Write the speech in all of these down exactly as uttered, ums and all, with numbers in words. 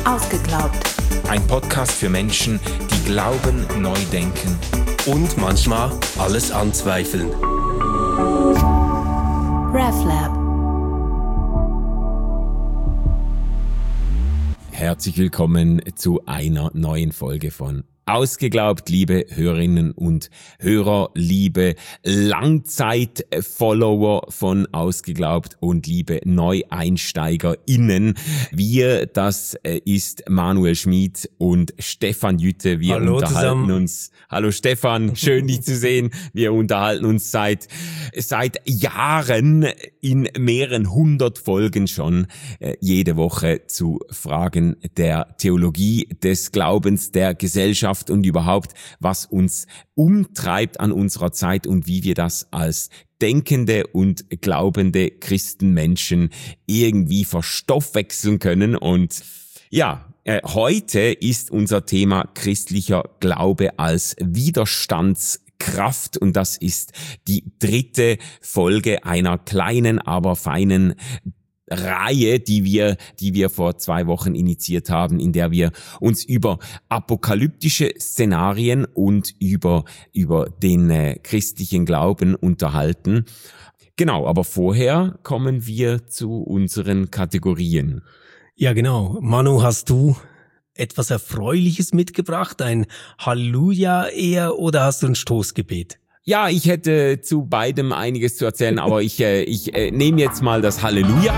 Ausgeglaubt. Ein Podcast für Menschen, die glauben, neu denken und manchmal alles anzweifeln. RefLab. Herzlich willkommen zu einer neuen Folge von Ausgeglaubt, liebe Hörerinnen und Hörer, liebe Langzeit-Follower von Ausgeglaubt und liebe NeueinsteigerInnen. Wir, das ist Manuel Schmid und Stefan Jütte. Wir Hallo unterhalten zusammen. uns. Hallo Stefan, schön dich zu sehen. Wir unterhalten uns seit seit Jahren in mehreren hundert Folgen schon äh, jede Woche zu Fragen der Theologie, des Glaubens, der Gesellschaft und überhaupt, was uns umtreibt an unserer Zeit und wie wir das als denkende und glaubende Christenmenschen irgendwie verstoffwechseln können. Und ja, äh, heute ist unser Thema christlicher Glaube als Widerstandskraft und das ist die dritte Folge einer kleinen, aber feinen Reihe, die wir, die wir vor zwei Wochen initiiert haben, in der wir uns über apokalyptische Szenarien und über, über den äh, christlichen Glauben unterhalten. Genau, aber vorher kommen wir zu unseren Kategorien. Ja, genau. Manu, hast du etwas Erfreuliches mitgebracht? Ein Halleluja eher oder hast du ein Stoßgebet? Ja, ich hätte zu beidem einiges zu erzählen, aber ich, äh, ich äh, nehme jetzt mal das Halleluja.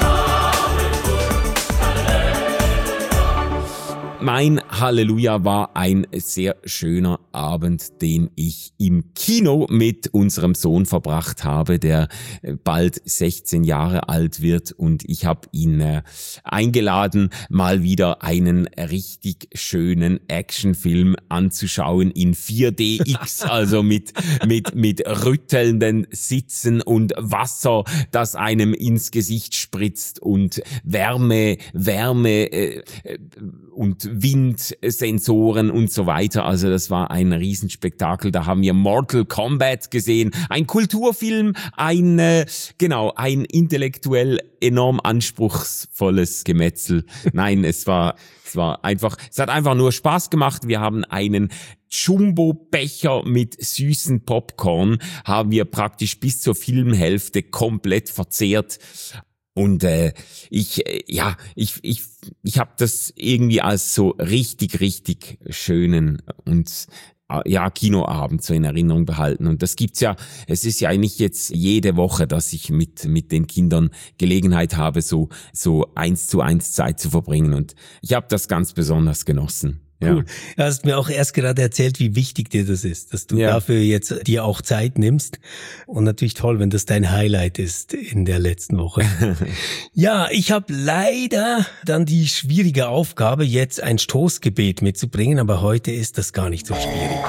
Mein Halleluja war ein sehr schöner Abend, den ich im Kino mit unserem Sohn verbracht habe, der bald sechzehn Jahre alt wird, und ich habe ihn äh, eingeladen, mal wieder einen richtig schönen Actionfilm anzuschauen in vier D X, also mit mit mit rüttelnden Sitzen und Wasser, das einem ins Gesicht spritzt und Wärme, Wärme äh, und Windsensoren und so weiter. Also das war ein Riesenspektakel. Da haben wir Mortal Kombat gesehen. Ein Kulturfilm, ein, äh, genau, ein intellektuell enorm anspruchsvolles Gemetzel. Nein, es war, es war einfach, es hat einfach nur Spaß gemacht. Wir haben einen Jumbo-Becher mit süßen Popcorn, haben wir praktisch bis zur Filmhälfte komplett verzehrt. Und äh, ich, äh, ja, ich, ich, ich habe das irgendwie als so richtig, richtig schönen und äh, ja Kinoabend so in Erinnerung behalten. Und das gibt's ja. Es ist ja nicht jetzt jede Woche, dass ich mit mit den Kindern Gelegenheit habe, so so eins zu eins Zeit zu verbringen. Und ich habe das ganz besonders genossen. Cool. Du hast mir auch erst gerade erzählt, wie wichtig dir das ist, dass du ja. dafür jetzt dir auch Zeit nimmst. Und natürlich toll, wenn das dein Highlight ist in der letzten Woche. Ja, ich habe leider dann die schwierige Aufgabe, jetzt ein Stoßgebet mitzubringen, aber heute ist das gar nicht so schwierig.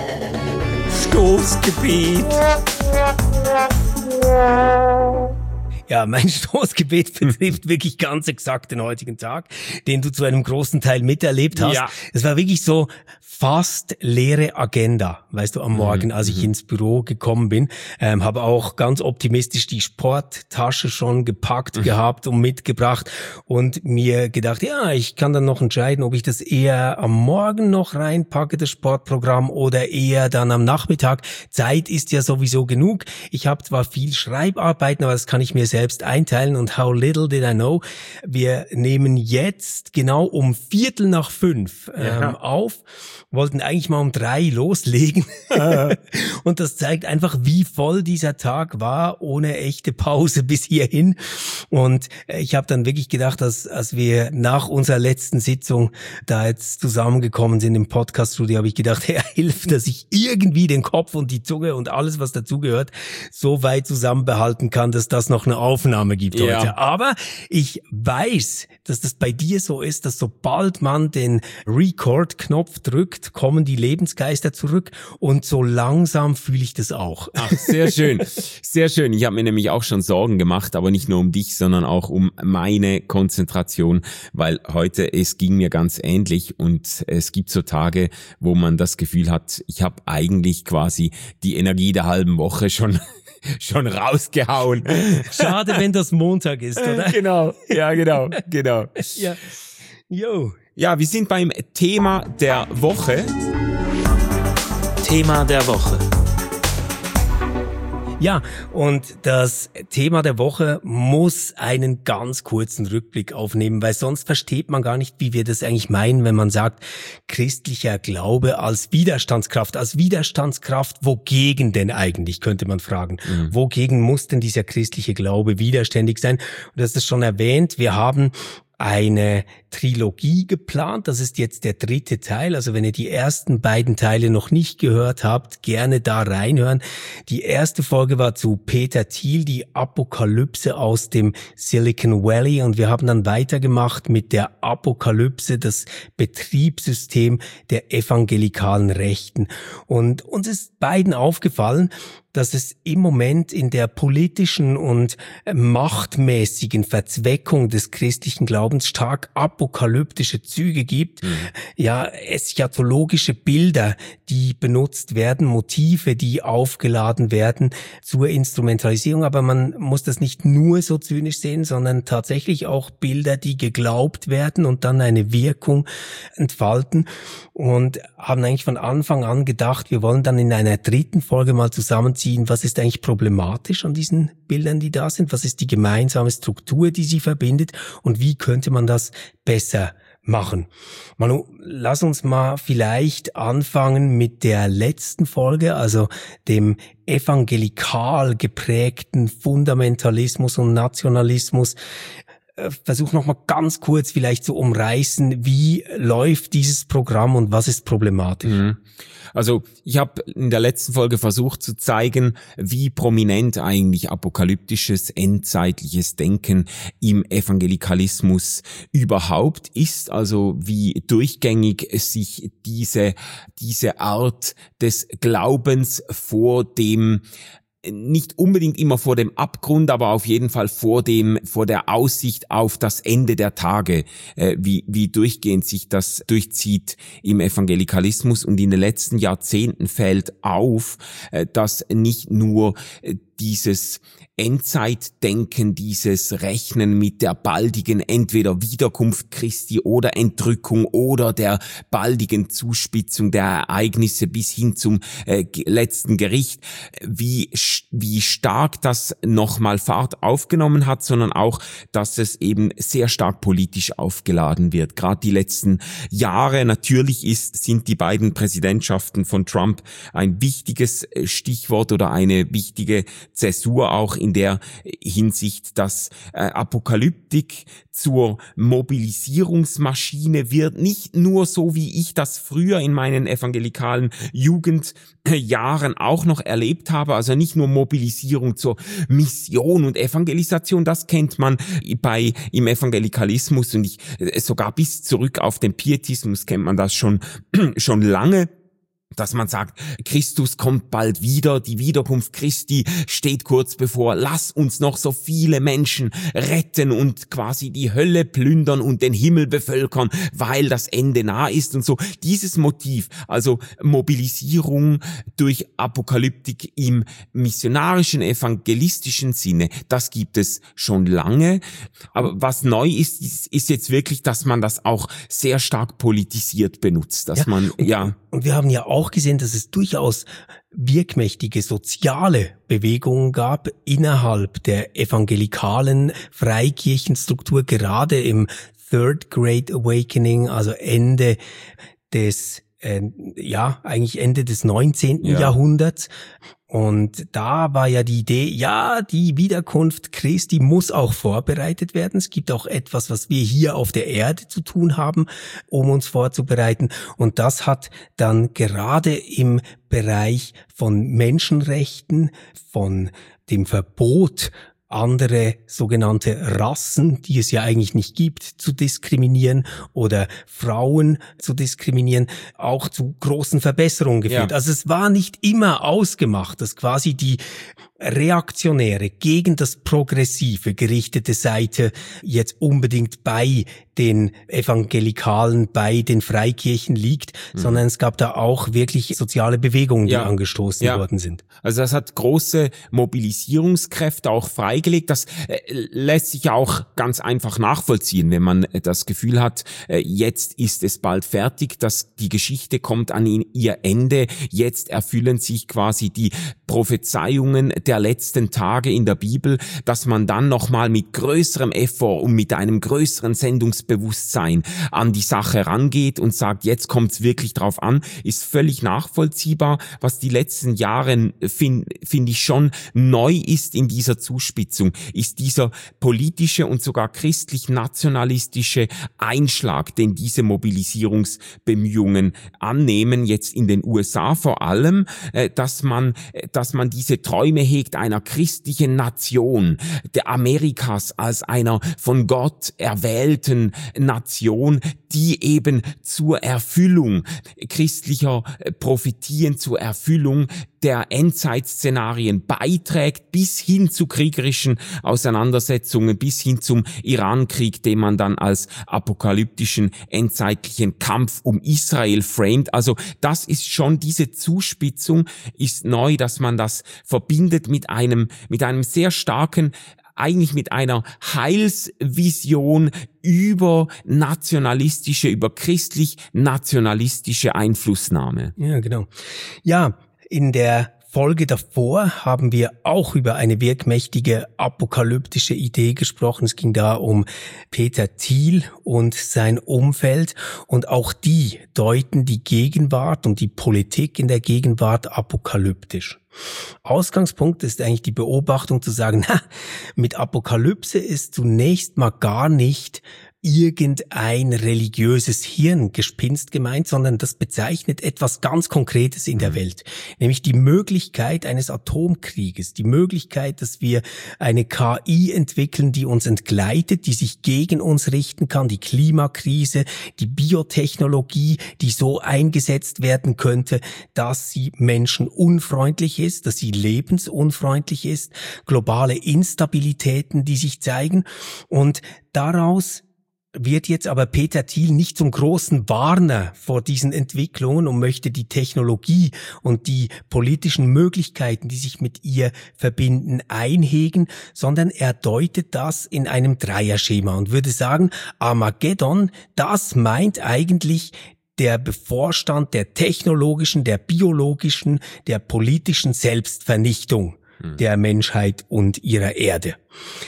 Stoßgebet. Ja, mein Stoßgebet betrifft wirklich ganz exakt den heutigen Tag, den du zu einem großen Teil miterlebt hast. Ja. Es war wirklich so fast leere Agenda, weißt du, am Morgen, als ich ins Büro gekommen bin. Ähm, habe auch ganz optimistisch die Sporttasche schon gepackt gehabt und mitgebracht und mir gedacht, ja, ich kann dann noch entscheiden, ob ich das eher am Morgen noch reinpacke, das Sportprogramm, oder eher dann am Nachmittag. Zeit ist ja sowieso genug. Ich habe zwar viel Schreibarbeiten, aber das kann ich mir selbst einteilen, und how little did I know, wir nehmen jetzt genau um Viertel nach fünf ähm, ja. auf, wollten eigentlich mal um drei loslegen und das zeigt einfach, wie voll dieser Tag war, ohne echte Pause bis hierhin. Und ich habe dann wirklich gedacht, dass als wir nach unserer letzten Sitzung da jetzt zusammengekommen sind im Podcast-Studio, habe ich gedacht, Herr, hilf, dass ich irgendwie den Kopf und die Zunge und alles, was dazugehört, so weit zusammenbehalten kann, dass das noch eine Aufnahme gibt ja. heute. Aber ich weiß, dass das bei dir so ist, dass sobald man den Record-Knopf drückt, kommen die Lebensgeister zurück, und so langsam fühle ich das auch. Ach, sehr schön, sehr schön. Ich habe mir nämlich auch schon Sorgen gemacht, aber nicht nur um dich, sondern auch um meine Konzentration, weil heute, es ging mir ganz ähnlich, und es gibt so Tage, wo man das Gefühl hat, ich habe eigentlich quasi die Energie der halben Woche schon schon rausgehauen. Schade, wenn das Montag ist, oder? Genau, ja, genau, genau. Ja. Jo. Ja, wir sind beim Thema der Woche. Thema der Woche. Ja, und das Thema der Woche muss einen ganz kurzen Rückblick aufnehmen, weil sonst versteht man gar nicht, wie wir das eigentlich meinen, wenn man sagt, christlicher Glaube als Widerstandskraft. Als Widerstandskraft, wogegen denn eigentlich, könnte man fragen. Mhm. Wogegen muss denn dieser christliche Glaube widerständig sein? Und das ist schon erwähnt, wir haben eine Trilogie geplant. Das ist jetzt der dritte Teil. Also wenn ihr die ersten beiden Teile noch nicht gehört habt, gerne da reinhören. Die erste Folge war zu Peter Thiel, die Apokalypse aus dem Silicon Valley. Und wir haben dann weitergemacht mit der Apokalypse, das Betriebssystem der evangelikalen Rechten. Und uns ist beiden aufgefallen, dass es im Moment in der politischen und machtmäßigen Verzweckung des christlichen Glaubens stark apokalyptische Züge gibt. Mhm. Ja, eschatologische Bilder, die benutzt werden, Motive, die aufgeladen werden zur Instrumentalisierung. Aber man muss das nicht nur so zynisch sehen, sondern tatsächlich auch Bilder, die geglaubt werden und dann eine Wirkung entfalten. Und haben eigentlich von Anfang an gedacht, wir wollen dann in einer dritten Folge mal zusammenziehen, was ist eigentlich problematisch an diesen Bildern, die da sind? Was ist die gemeinsame Struktur, die sie verbindet? Und wie könnte man das besser machen? Manu, lass uns mal vielleicht anfangen mit der letzten Folge, also dem evangelikal geprägten Fundamentalismus und Nationalismus. Versuch noch mal ganz kurz vielleicht zu umreißen, wie läuft dieses Programm und was ist problematisch? Mhm. Also ich habe in der letzten Folge versucht zu zeigen, wie prominent eigentlich apokalyptisches, endzeitliches Denken im Evangelikalismus überhaupt ist, also wie durchgängig sich diese, diese Art des Glaubens vor dem nicht unbedingt immer vor dem Abgrund, aber auf jeden Fall vor dem, vor der Aussicht auf das Ende der Tage, äh, wie, wie durchgehend sich das durchzieht im Evangelikalismus. Und in den letzten Jahrzehnten fällt auf, äh, dass nicht nur äh, dieses Endzeitdenken, dieses Rechnen mit der baldigen entweder Wiederkunft Christi oder Entrückung oder der baldigen Zuspitzung der Ereignisse bis hin zum äh, letzten Gericht, wie wie stark das nochmal Fahrt aufgenommen hat, sondern auch, dass es eben sehr stark politisch aufgeladen wird. Gerade die letzten Jahre, natürlich ist, sind die beiden Präsidentschaften von Trump ein wichtiges Stichwort oder eine wichtige Zäsur auch in der Hinsicht, dass äh, Apokalyptik zur Mobilisierungsmaschine wird, nicht nur so, wie ich das früher in meinen evangelikalen Jugendjahren auch noch erlebt habe, also nicht nur Mobilisierung zur Mission und Evangelisation, das kennt man bei im Evangelikalismus und ich, sogar bis zurück auf den Pietismus kennt man das schon schon lange. Dass man sagt, Christus kommt bald wieder, die Wiederkunft Christi steht kurz bevor, lass uns noch so viele Menschen retten und quasi die Hölle plündern und den Himmel bevölkern, weil das Ende nah ist und so. Dieses Motiv, also Mobilisierung durch Apokalyptik im missionarischen, evangelistischen Sinne, das gibt es schon lange. Aber was neu ist, ist, ist jetzt wirklich, dass man das auch sehr stark politisiert benutzt, dass ja, man, und, ja. Und wir haben ja auch gesehen, dass es durchaus wirkmächtige soziale Bewegungen gab innerhalb der evangelikalen Freikirchenstruktur, gerade im Third Great Awakening, also Ende des, äh, ja, eigentlich Ende des neunzehnten Ja. Jahrhunderts. Und da war ja die Idee, ja, die Wiederkunft Christi muss auch vorbereitet werden. Es gibt auch etwas, was wir hier auf der Erde zu tun haben, um uns vorzubereiten. Und das hat dann gerade im Bereich von Menschenrechten, von dem Verbot, andere sogenannte Rassen, die es ja eigentlich nicht gibt, zu diskriminieren oder Frauen zu diskriminieren, auch zu großen Verbesserungen geführt. Ja. Also es war nicht immer ausgemacht, dass quasi die reaktionäre, gegen das Progressive gerichtete Seite jetzt unbedingt bei den Evangelikalen, bei den Freikirchen liegt, mhm. sondern es gab da auch wirklich soziale Bewegungen, die ja. angestoßen ja. worden sind. Also das hat große Mobilisierungskräfte auch freigelegt. Das äh, lässt sich auch ganz einfach nachvollziehen, wenn man äh, das Gefühl hat, äh, jetzt ist es bald fertig, dass die Geschichte kommt an ihr Ende, jetzt erfüllen sich quasi die Prophezeiungen der letzten Tage in der Bibel, dass man dann nochmal mit größerem Effort und mit einem größeren Sendungsbewusstsein an die Sache rangeht und sagt, jetzt kommt es wirklich drauf an, ist völlig nachvollziehbar. Was die letzten Jahre, finde find ich, schon neu ist in dieser Zuspitzung, ist dieser politische und sogar christlich-nationalistische Einschlag, den diese Mobilisierungsbemühungen annehmen, jetzt in den U S A vor allem, dass man dass man diese Träume hegt einer christlichen Nation, der Amerikas als einer von Gott erwählten Nation, die eben zur Erfüllung christlicher Prophetien, zur Erfüllung der Endzeitszenarien beiträgt, bis hin zu kriegerischen Auseinandersetzungen, bis hin zum Irankrieg, den man dann als apokalyptischen, endzeitlichen Kampf um Israel framet. Also das ist schon, diese Zuspitzung ist neu, dass man das verbindet mit einem, mit einem sehr starken, eigentlich mit einer Heilsvision über nationalistische, über christlich-nationalistische Einflussnahme. Ja, genau. Ja, in der Folge davor haben wir auch über eine wirkmächtige apokalyptische Idee gesprochen. Es ging da um Peter Thiel und sein Umfeld, und auch die deuten die Gegenwart und die Politik in der Gegenwart apokalyptisch. Ausgangspunkt ist eigentlich die Beobachtung zu sagen, na, mit Apokalypse ist zunächst mal gar nicht irgendein religiöses Hirngespinst gemeint, sondern das bezeichnet etwas ganz Konkretes in der Welt, nämlich die Möglichkeit eines Atomkrieges, die Möglichkeit, dass wir eine K I entwickeln, die uns entgleitet, die sich gegen uns richten kann, die Klimakrise, die Biotechnologie, die so eingesetzt werden könnte, dass sie menschenunfreundlich ist, dass sie lebensunfreundlich ist, globale Instabilitäten, die sich zeigen, und daraus wird jetzt aber Peter Thiel nicht zum großen Warner vor diesen Entwicklungen und möchte die Technologie und die politischen Möglichkeiten, die sich mit ihr verbinden, einhegen, sondern er deutet das in einem Dreierschema und würde sagen, Armageddon, das meint eigentlich der Bevorstand der technologischen, der biologischen, der politischen Selbstvernichtung hm. der Menschheit und ihrer Erde.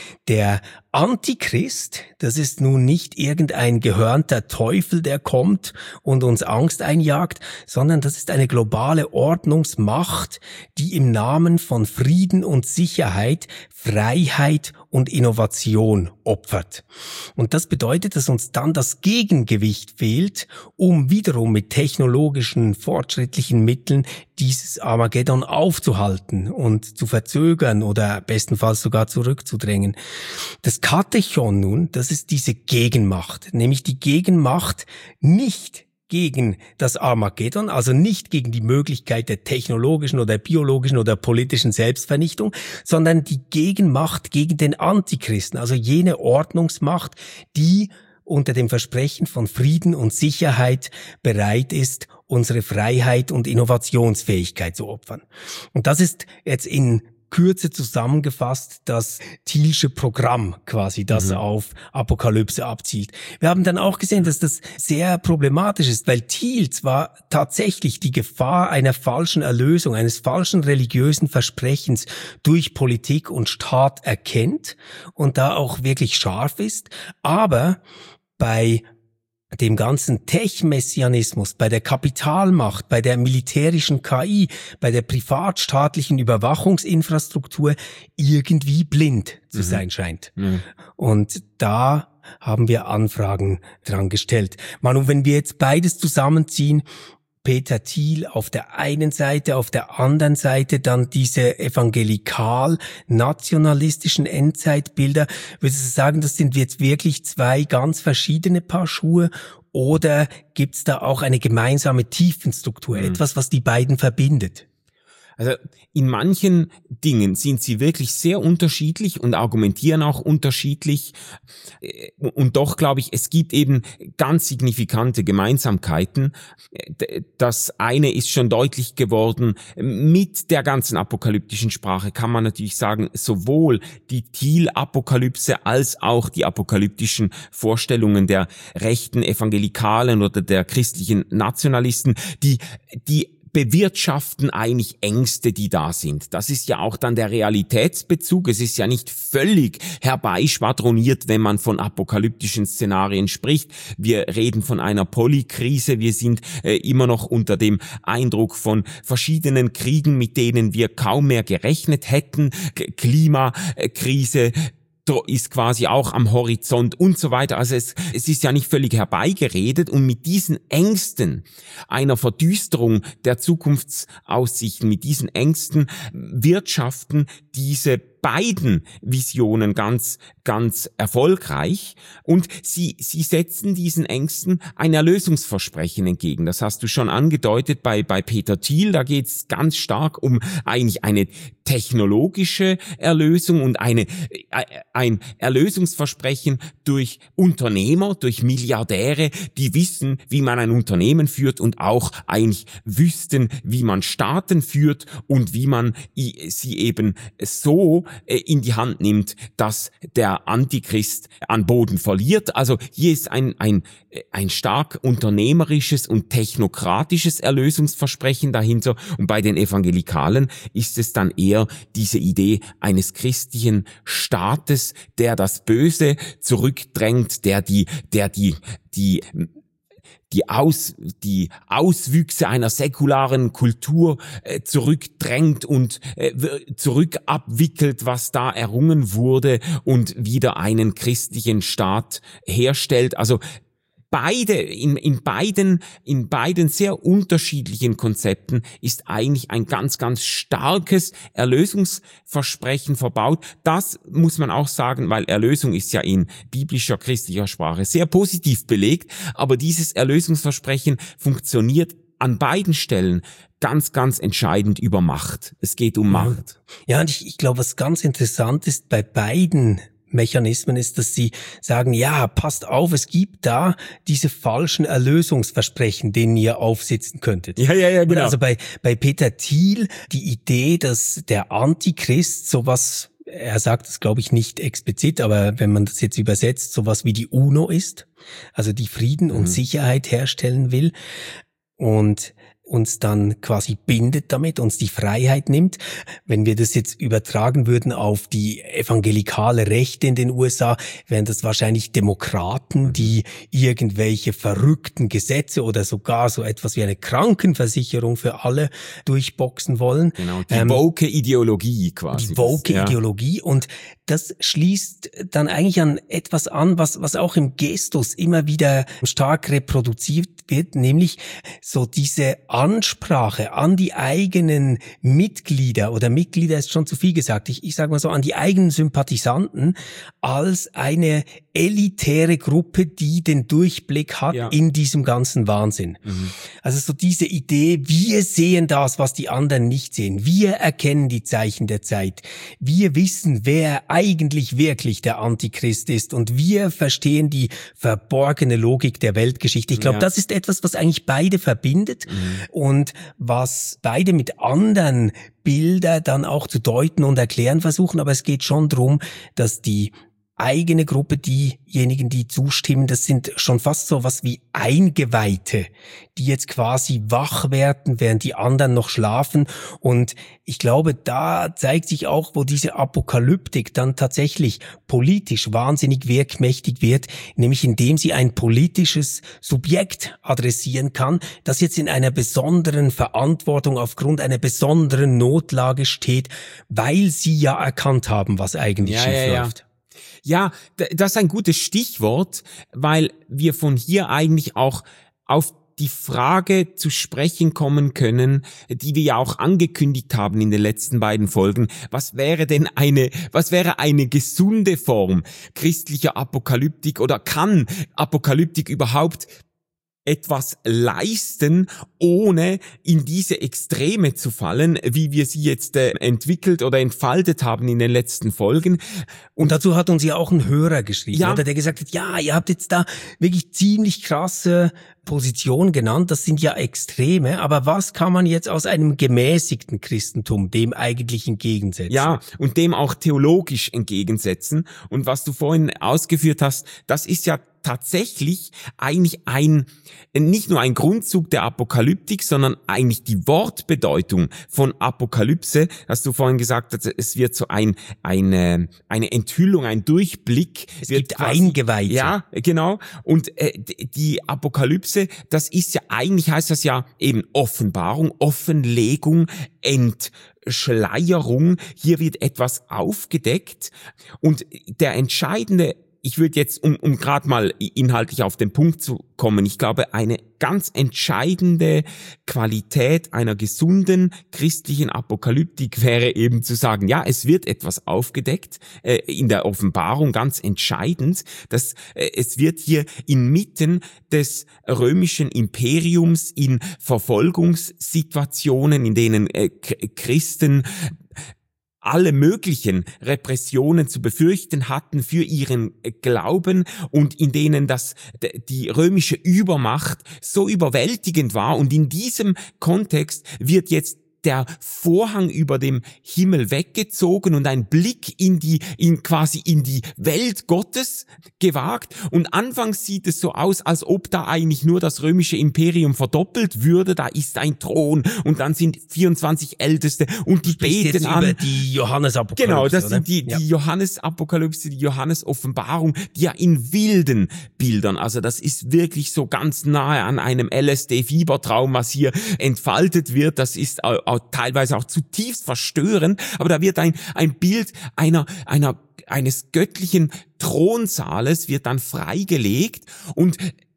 Der Antichrist, das ist nun nicht irgendein gehörnter Teufel, der kommt und uns Angst einjagt, sondern das ist eine globale Ordnungsmacht, die im Namen von Frieden und Sicherheit, Freiheit und Innovation opfert. Und das bedeutet, dass uns dann das Gegengewicht fehlt, um wiederum mit technologischen, fortschrittlichen Mitteln dieses Armageddon aufzuhalten und zu verzögern oder bestenfalls sogar zurückzudrängen. Das Katechon nun, das ist diese Gegenmacht, nämlich die Gegenmacht nicht gegen das Armageddon, also nicht gegen die Möglichkeit der technologischen oder biologischen oder politischen Selbstvernichtung, sondern die Gegenmacht gegen den Antichristen, also jene Ordnungsmacht, die unter dem Versprechen von Frieden und Sicherheit bereit ist, unsere Freiheit und Innovationsfähigkeit zu opfern. Und das ist jetzt in Kürze zusammengefasst das Thielsche Programm quasi, das mhm. auf Apokalypse abzielt. Wir haben dann auch gesehen, dass das sehr problematisch ist, weil Thiel zwar tatsächlich die Gefahr einer falschen Erlösung, eines falschen religiösen Versprechens durch Politik und Staat erkennt und da auch wirklich scharf ist, aber bei dem ganzen Tech-Messianismus, bei der Kapitalmacht, bei der militärischen K I, bei der privatstaatlichen Überwachungsinfrastruktur irgendwie blind zu mhm. sein scheint. Mhm. Und da haben wir Anfragen dran gestellt. Manu, wenn wir jetzt beides zusammenziehen, Peter Thiel auf der einen Seite, auf der anderen Seite dann diese evangelikal-nationalistischen Endzeitbilder. Würdest du sagen, das sind jetzt wirklich zwei ganz verschiedene Paar Schuhe, oder gibt's da auch eine gemeinsame Tiefenstruktur, mhm. etwas, was die beiden verbindet? Also in manchen Dingen sind sie wirklich sehr unterschiedlich und argumentieren auch unterschiedlich. Und doch glaube ich, es gibt eben ganz signifikante Gemeinsamkeiten. Das eine ist schon deutlich geworden. Mit der ganzen apokalyptischen Sprache kann man natürlich sagen, sowohl die Thiel-Apokalypse als auch die apokalyptischen Vorstellungen der rechten Evangelikalen oder der christlichen Nationalisten, die, die bewirtschaften eigentlich Ängste, die da sind. Das ist ja auch dann der Realitätsbezug. Es ist ja nicht völlig herbeischwadroniert, wenn man von apokalyptischen Szenarien spricht. Wir reden von einer Polykrise. Wir sind äh, immer noch unter dem Eindruck von verschiedenen Kriegen, mit denen wir kaum mehr gerechnet hätten. K- Klimakrise ist quasi auch am Horizont und so weiter. Also es, es ist ja nicht völlig herbeigeredet, und mit diesen Ängsten einer Verdüsterung der Zukunftsaussichten, mit diesen Ängsten wirtschaften diese beiden Visionen ganz, ganz erfolgreich, und sie, sie setzen diesen Ängsten ein Erlösungsversprechen entgegen. Das hast du schon angedeutet bei, bei Peter Thiel. Da geht es ganz stark um eigentlich eine technologische Erlösung und eine, ein Erlösungsversprechen durch Unternehmer, durch Milliardäre, die wissen, wie man ein Unternehmen führt und auch eigentlich wüssten, wie man Staaten führt und wie man sie eben so in die Hand nimmt, dass der Antichrist an Boden verliert. Also hier ist ein, ein, ein stark unternehmerisches und technokratisches Erlösungsversprechen dahinter, und bei den Evangelikalen ist es dann eher diese Idee eines christlichen Staates, der das Böse zurückdrängt, der die, der die, die die Aus, die Auswüchse einer säkularen Kultur äh, zurückdrängt und äh, zurückabwickelt, was da errungen wurde, und wieder einen christlichen Staat herstellt. Also beide, in, in beiden, in beiden sehr unterschiedlichen Konzepten ist eigentlich ein ganz, ganz starkes Erlösungsversprechen verbaut. Das muss man auch sagen, weil Erlösung ist ja in biblischer, christlicher Sprache sehr positiv belegt, aber dieses Erlösungsversprechen funktioniert an beiden Stellen ganz, ganz entscheidend über Macht. Es geht um Macht. Ja, und ich, ich glaube, was ganz interessant ist bei beiden Mechanismen ist, dass sie sagen, ja, passt auf, es gibt da diese falschen Erlösungsversprechen, denen ihr aufsitzen könntet. Ja, ja, ja, genau. Und also bei, bei Peter Thiel die Idee, dass der Antichrist sowas, er sagt es glaube ich nicht explizit, aber wenn man das jetzt übersetzt, sowas wie die UNO ist, also die Frieden und mhm. Sicherheit herstellen will und uns dann quasi bindet damit, uns die Freiheit nimmt. Wenn wir das jetzt übertragen würden auf die evangelikale Rechte in den U S A, wären das wahrscheinlich Demokraten, die irgendwelche verrückten Gesetze oder sogar so etwas wie eine Krankenversicherung für alle durchboxen wollen. Genau, die ähm, woke Ideologie quasi. Die woke ja. Ideologie, und das schließt dann eigentlich an etwas an, was, was auch im Gestus immer wieder stark reproduziert wird, nämlich so diese Ansprache an die eigenen Mitglieder, oder Mitglieder ist schon zu viel gesagt, ich, ich sage mal so, an die eigenen Sympathisanten als eine elitäre Gruppe, die den Durchblick hat ja. in diesem ganzen Wahnsinn. Mhm. Also so diese Idee, wir sehen das, was die anderen nicht sehen. Wir erkennen die Zeichen der Zeit. Wir wissen, wer eigentlich wirklich der Antichrist ist, und wir verstehen die verborgene Logik der Weltgeschichte. Ich glaube, ja. das ist etwas, was eigentlich beide verbindet mhm. und was beide mit anderen Bilder dann auch zu deuten und erklären versuchen. Aber es geht schon darum, dass die eigene Gruppe, diejenigen, die zustimmen, das sind schon fast so was wie Eingeweihte, die jetzt quasi wach werden, während die anderen noch schlafen. Und ich glaube, da zeigt sich auch, wo diese Apokalyptik dann tatsächlich politisch wahnsinnig wirkmächtig wird, nämlich indem sie ein politisches Subjekt adressieren kann, das jetzt in einer besonderen Verantwortung aufgrund einer besonderen Notlage steht, weil sie ja erkannt haben, was eigentlich ja, schief ja, ja. läuft. Ja, das ist ein gutes Stichwort, weil wir von hier eigentlich auch auf die Frage zu sprechen kommen können, die wir ja auch angekündigt haben in den letzten beiden Folgen. Was wäre denn eine, was wäre eine gesunde Form christlicher Apokalyptik, oder kann Apokalyptik überhaupt etwas leisten, ohne in diese Extreme zu fallen, wie wir sie jetzt äh, entwickelt oder entfaltet haben in den letzten Folgen. Und, und dazu hat uns ja auch ein Hörer geschrieben, ja, oder, der gesagt hat, ja, ihr habt jetzt da wirklich ziemlich krasse Position genannt, das sind ja Extreme, aber was kann man jetzt aus einem gemäßigten Christentum dem eigentlich entgegensetzen? Ja, und dem auch theologisch entgegensetzen. Und was du vorhin ausgeführt hast, das ist ja tatsächlich eigentlich ein, nicht nur ein Grundzug der Apokalyptik, sondern eigentlich die Wortbedeutung von Apokalypse, hast du vorhin gesagt, es wird so ein, eine, eine Enthüllung, ein Durchblick. Es wird gibt quasi, Eingeweihte. Ja, genau. Und äh, die Apokalypse, das ist ja, eigentlich heißt das ja eben Offenbarung, Offenlegung, Entschleierung. Hier wird etwas aufgedeckt. Und der entscheidende, ich würde jetzt, um, um gerade mal inhaltlich auf den Punkt zu kommen, ich glaube, eine ganz entscheidende Qualität einer gesunden christlichen Apokalyptik wäre eben zu sagen, ja, es wird etwas aufgedeckt, äh, in der Offenbarung ganz entscheidend, dass äh, es wird hier inmitten des römischen Imperiums in Verfolgungssituationen, in denen äh, Christen alle möglichen Repressionen zu befürchten hatten für ihren Glauben und in denen das, die römische Übermacht so überwältigend war. Und in diesem Kontext wird jetzt der Vorhang über dem Himmel weggezogen und ein Blick in die, in quasi in die Welt Gottes gewagt. Und anfangs sieht es so aus, als ob da eigentlich nur das römische Imperium verdoppelt würde. Da ist ein Thron und dann sind vierundzwanzig Älteste und die beten jetzt an. Über die Johannesapokalypse. Genau, das oder? sind die, ja. die Johannesapokalypse, die Johannesoffenbarung, die ja in wilden Bildern, also das ist wirklich so ganz nahe an einem L S D-Fiebertraum, was hier entfaltet wird. Das ist auch, auch teilweise auch zutiefst verstörend, aber da wird ein, ein Bild einer, einer, eines göttlichen Thronsaales wird dann freigelegt und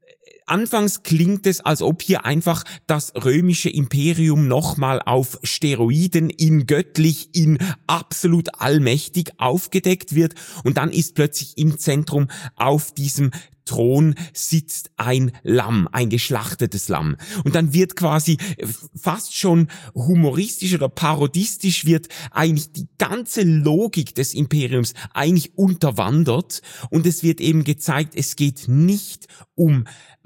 anfangs klingt es, als ob hier einfach das römische Imperium nochmal auf Steroiden in göttlich, in absolut allmächtig aufgedeckt wird und dann ist plötzlich im Zentrum auf diesem Thron sitzt ein Lamm, ein geschlachtetes Lamm. Und dann wird quasi fast schon humoristisch oder parodistisch wird eigentlich die ganze Logik des Imperiums eigentlich unterwandert und es wird eben gezeigt, es geht nicht um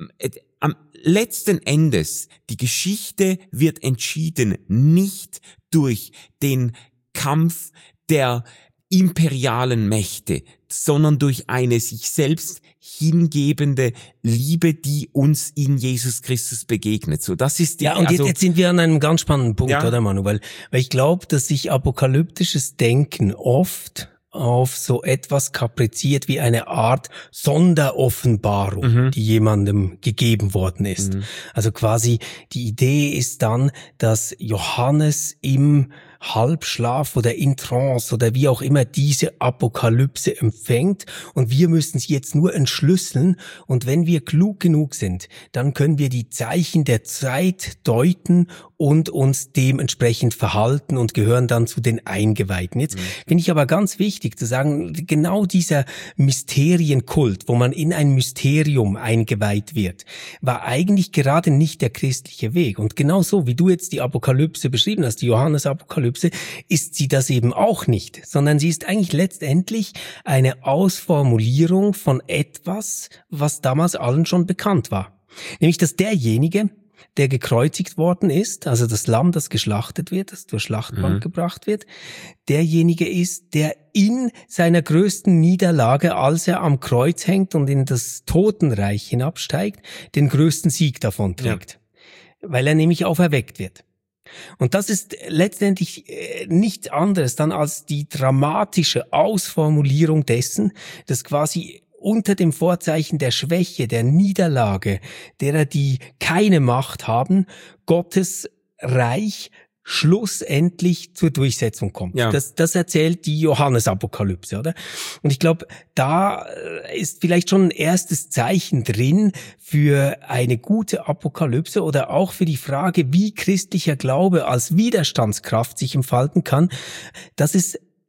am letzten Endes, die Geschichte wird entschieden nicht durch den Kampf der imperialen Mächte, sondern durch eine sich selbst hingebende Liebe, die uns in Jesus Christus begegnet. So, das ist die, ja, und also, jetzt, jetzt sind wir an einem ganz spannenden Punkt, ja. oder Manu? Weil, weil ich glaube, dass sich apokalyptisches Denken oft auf so etwas kapriziert wie eine Art Sonderoffenbarung, mhm. die jemandem gegeben worden ist. Mhm. Also quasi die Idee ist dann, dass Johannes im Halbschlaf oder in Trance oder wie auch immer diese Apokalypse empfängt und wir müssen sie jetzt nur entschlüsseln und wenn wir klug genug sind, dann können wir die Zeichen der Zeit deuten und uns dementsprechend verhalten und gehören dann zu den Eingeweihten. Jetzt mhm. finde ich aber ganz wichtig zu sagen, genau dieser Mysterienkult, wo man in ein Mysterium eingeweiht wird, war eigentlich gerade nicht der christliche Weg. Und genau so, wie du jetzt die Apokalypse beschrieben hast, die Johannes-Apokalypse, ist sie das eben auch nicht, sondern sie ist eigentlich letztendlich eine Ausformulierung von etwas, was damals allen schon bekannt war. Nämlich, dass derjenige, der gekreuzigt worden ist, also das Lamm, das geschlachtet wird, das zur Schlachtbank mhm. gebracht wird, derjenige ist, der in seiner größten Niederlage, als er am Kreuz hängt und in das Totenreich hinabsteigt, den größten Sieg davon trägt. Ja. Weil er nämlich auferweckt wird. Und das ist letztendlich nichts anderes dann als die dramatische Ausformulierung dessen, dass quasi unter dem Vorzeichen der Schwäche, der Niederlage, derer, die keine Macht haben, Gottes Reich schlussendlich zur Durchsetzung kommt. Ja. Das, das erzählt die Johannesapokalypse, oder? Und ich glaube, da ist vielleicht schon ein erstes Zeichen drin für eine gute Apokalypse oder auch für die Frage, wie christlicher Glaube als Widerstandskraft sich entfalten kann, dass es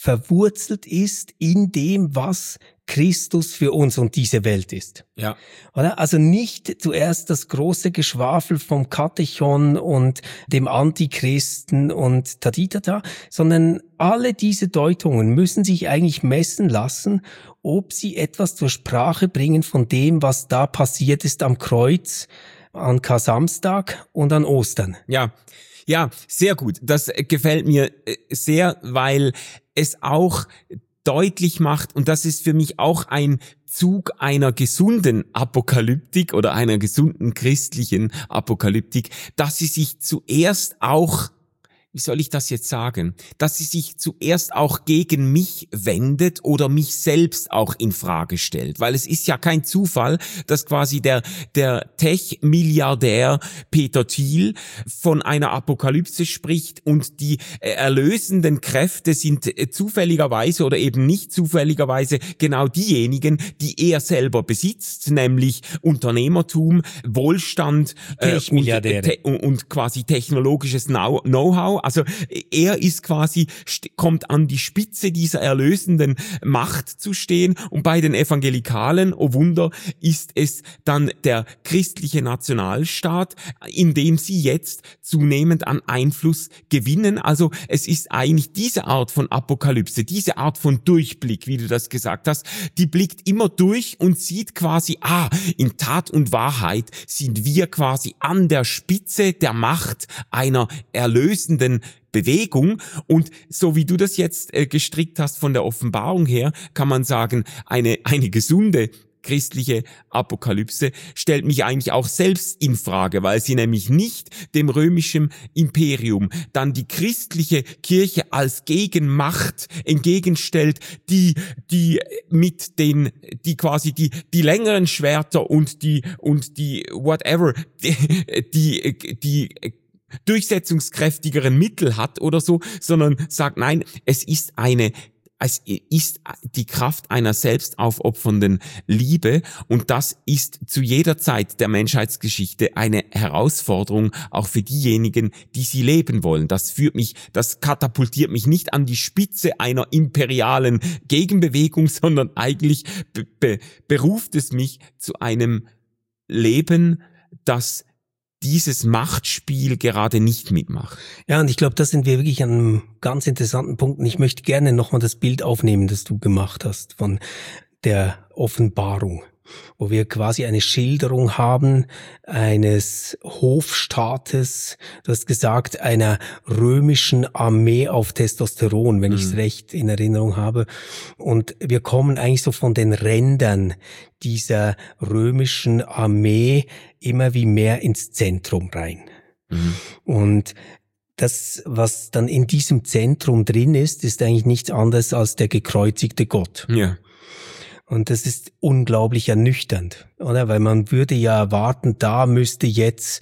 verwurzelt ist in dem, was Christus für uns und diese Welt ist. Ja. Oder? Also nicht zuerst das große Geschwafel vom Katechon und dem Antichristen und taditata, sondern alle diese Deutungen müssen sich eigentlich messen lassen, ob sie etwas zur Sprache bringen von dem, was da passiert ist am Kreuz, an Kar-Samstag und an Ostern. Ja. Ja, sehr gut. Das gefällt mir sehr, weil es auch deutlich macht, und das ist für mich auch ein Zug einer gesunden Apokalyptik oder einer gesunden christlichen Apokalyptik, dass sie sich zuerst auch, wie soll ich das jetzt sagen, dass sie sich zuerst auch gegen mich wendet oder mich selbst auch in Frage stellt, weil es ist ja kein Zufall, dass quasi der der Tech-Milliardär Peter Thiel von einer Apokalypse spricht und die erlösenden Kräfte sind zufälligerweise oder eben nicht zufälligerweise genau diejenigen, die er selber besitzt, nämlich Unternehmertum, Wohlstand äh, und, te- und quasi technologisches Know-how. Also er ist quasi, kommt an die Spitze dieser erlösenden Macht zu stehen, und bei den Evangelikalen, oh Wunder, ist es dann der christliche Nationalstaat, in dem sie jetzt zunehmend an Einfluss gewinnen. Also es ist eigentlich diese Art von Apokalypse, diese Art von Durchblick, wie du das gesagt hast, die blickt immer durch und sieht quasi, ah, in Tat und Wahrheit sind wir quasi an der Spitze der Macht einer erlösenden Bewegung, und so wie du das jetzt äh, gestrickt hast von der Offenbarung her, kann man sagen, eine eine gesunde christliche Apokalypse stellt mich eigentlich auch selbst in Frage, weil sie nämlich nicht dem römischen Imperium dann die christliche Kirche als Gegenmacht entgegenstellt, die die mit den die quasi die die längeren Schwerter und die und die whatever die die, die durchsetzungskräftigeren Mittel hat oder so, sondern sagt, nein, es ist eine, es ist die Kraft einer selbstaufopfernden Liebe, und das ist zu jeder Zeit der Menschheitsgeschichte eine Herausforderung, auch für diejenigen, die sie leben wollen. Das führt mich, das katapultiert mich nicht an die Spitze einer imperialen Gegenbewegung, sondern eigentlich be- be- beruft es mich zu einem Leben, das dieses Machtspiel gerade nicht mitmacht. Ja, und ich glaube, da sind wir wirklich an einem ganz interessanten Punkt. Und ich möchte gerne nochmal das Bild aufnehmen, das du gemacht hast von der Offenbarung, wo wir quasi eine Schilderung haben eines Hofstaates, du hast gesagt, einer römischen Armee auf Testosteron, wenn mhm. ich es recht in Erinnerung habe. Und wir kommen eigentlich so von den Rändern dieser römischen Armee immer wie mehr ins Zentrum rein. Mhm. Und das, was dann in diesem Zentrum drin ist, ist eigentlich nichts anderes als der gekreuzigte Gott. Ja. Und das ist unglaublich ernüchternd, oder? Weil man würde ja erwarten, da müsste jetzt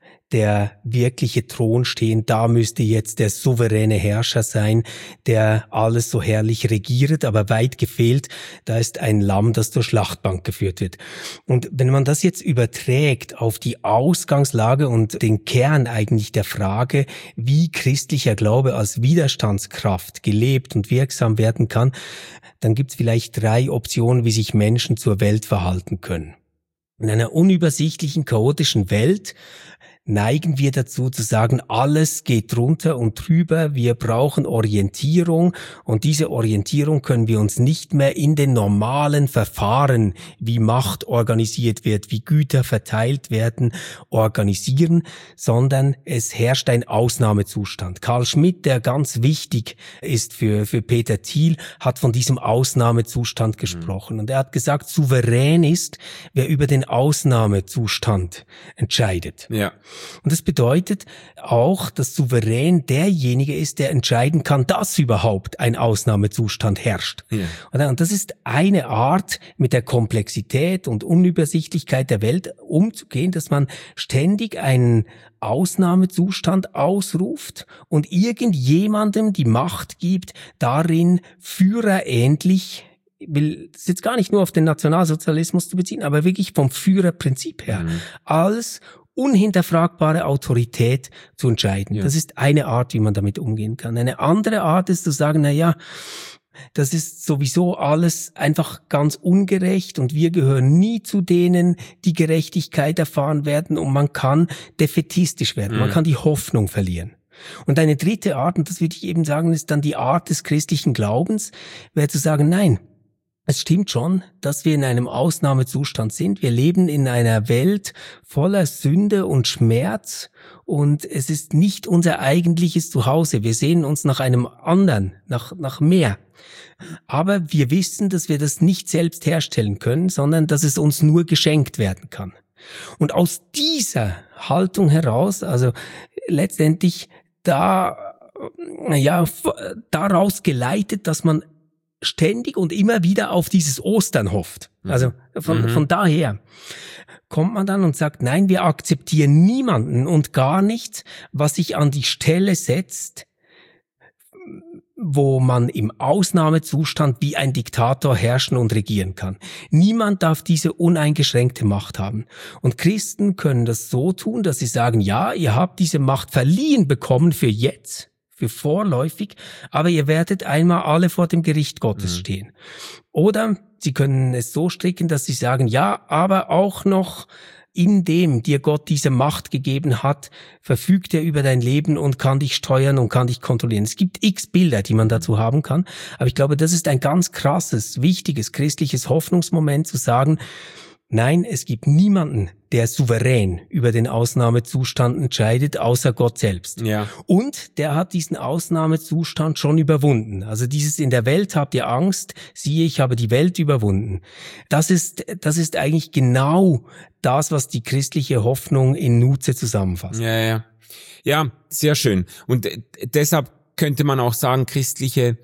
der wirkliche Thron stehen, da müsste jetzt der souveräne Herrscher sein, der alles so herrlich regiert, aber weit gefehlt, da ist ein Lamm, das zur Schlachtbank geführt wird. Und wenn man das jetzt überträgt auf die Ausgangslage und den Kern eigentlich der Frage, wie christlicher Glaube als Widerstandskraft gelebt und wirksam werden kann, dann gibt es vielleicht drei Optionen, wie sich Menschen zur Welt verhalten können. In einer unübersichtlichen, chaotischen Welt neigen wir dazu zu sagen, alles geht drunter und drüber, wir brauchen Orientierung, und diese Orientierung können wir uns nicht mehr in den normalen Verfahren, wie Macht organisiert wird, wie Güter verteilt werden, organisieren, sondern es herrscht ein Ausnahmezustand. Karl Schmidt, der ganz wichtig ist für, für Peter Thiel, hat von diesem Ausnahmezustand gesprochen, mhm. und er hat gesagt, souverän ist, wer über den Ausnahmezustand entscheidet. Ja. Und das bedeutet auch, dass souverän derjenige ist, der entscheiden kann, dass überhaupt ein Ausnahmezustand herrscht. Ja. Und das ist eine Art, mit der Komplexität und Unübersichtlichkeit der Welt umzugehen, dass man ständig einen Ausnahmezustand ausruft und irgendjemandem die Macht gibt, darin führerähnlich, ich will das jetzt gar nicht nur auf den Nationalsozialismus zu beziehen, aber wirklich vom Führerprinzip her, mhm. als unhinterfragbare Autorität zu entscheiden. Ja. Das ist eine Art, wie man damit umgehen kann. Eine andere Art ist zu sagen, na ja, das ist sowieso alles einfach ganz ungerecht und wir gehören nie zu denen, die Gerechtigkeit erfahren werden, und man kann defätistisch werden, mhm. man kann die Hoffnung verlieren. Und eine dritte Art, und das würde ich eben sagen, ist dann die Art des christlichen Glaubens, wäre zu sagen, nein, es stimmt schon, dass wir in einem Ausnahmezustand sind. Wir leben in einer Welt voller Sünde und Schmerz und es ist nicht unser eigentliches Zuhause. Wir sehen uns nach einem anderen, nach, nach mehr. Aber wir wissen, dass wir das nicht selbst herstellen können, sondern dass es uns nur geschenkt werden kann. Und aus dieser Haltung heraus, also letztendlich da, ja, daraus geleitet, dass man ständig und immer wieder auf dieses Ostern hofft. Also von, mhm. von daher kommt man dann und sagt, nein, wir akzeptieren niemanden und gar nichts, was sich an die Stelle setzt, wo man im Ausnahmezustand wie ein Diktator herrschen und regieren kann. Niemand darf diese uneingeschränkte Macht haben. Und Christen können das so tun, dass sie sagen, ja, ihr habt diese Macht verliehen bekommen für jetzt, für vorläufig, aber ihr werdet einmal alle vor dem Gericht Gottes mhm. stehen. Oder sie können es so stricken, dass sie sagen, ja, aber auch noch indem dir Gott diese Macht gegeben hat, verfügt er über dein Leben und kann dich steuern und kann dich kontrollieren. Es gibt x Bilder, die man dazu haben kann, aber ich glaube, das ist ein ganz krasses, wichtiges christliches Hoffnungsmoment zu sagen, nein, es gibt niemanden, der souverän über den Ausnahmezustand entscheidet, außer Gott selbst. Ja. Und der hat diesen Ausnahmezustand schon überwunden. Also dieses in der Welt habt ihr Angst, siehe, ich habe die Welt überwunden. Das ist, das ist eigentlich genau das, was die christliche Hoffnung in Nutze zusammenfasst. Ja, ja. Ja, sehr schön. Und deshalb könnte man auch sagen, christliche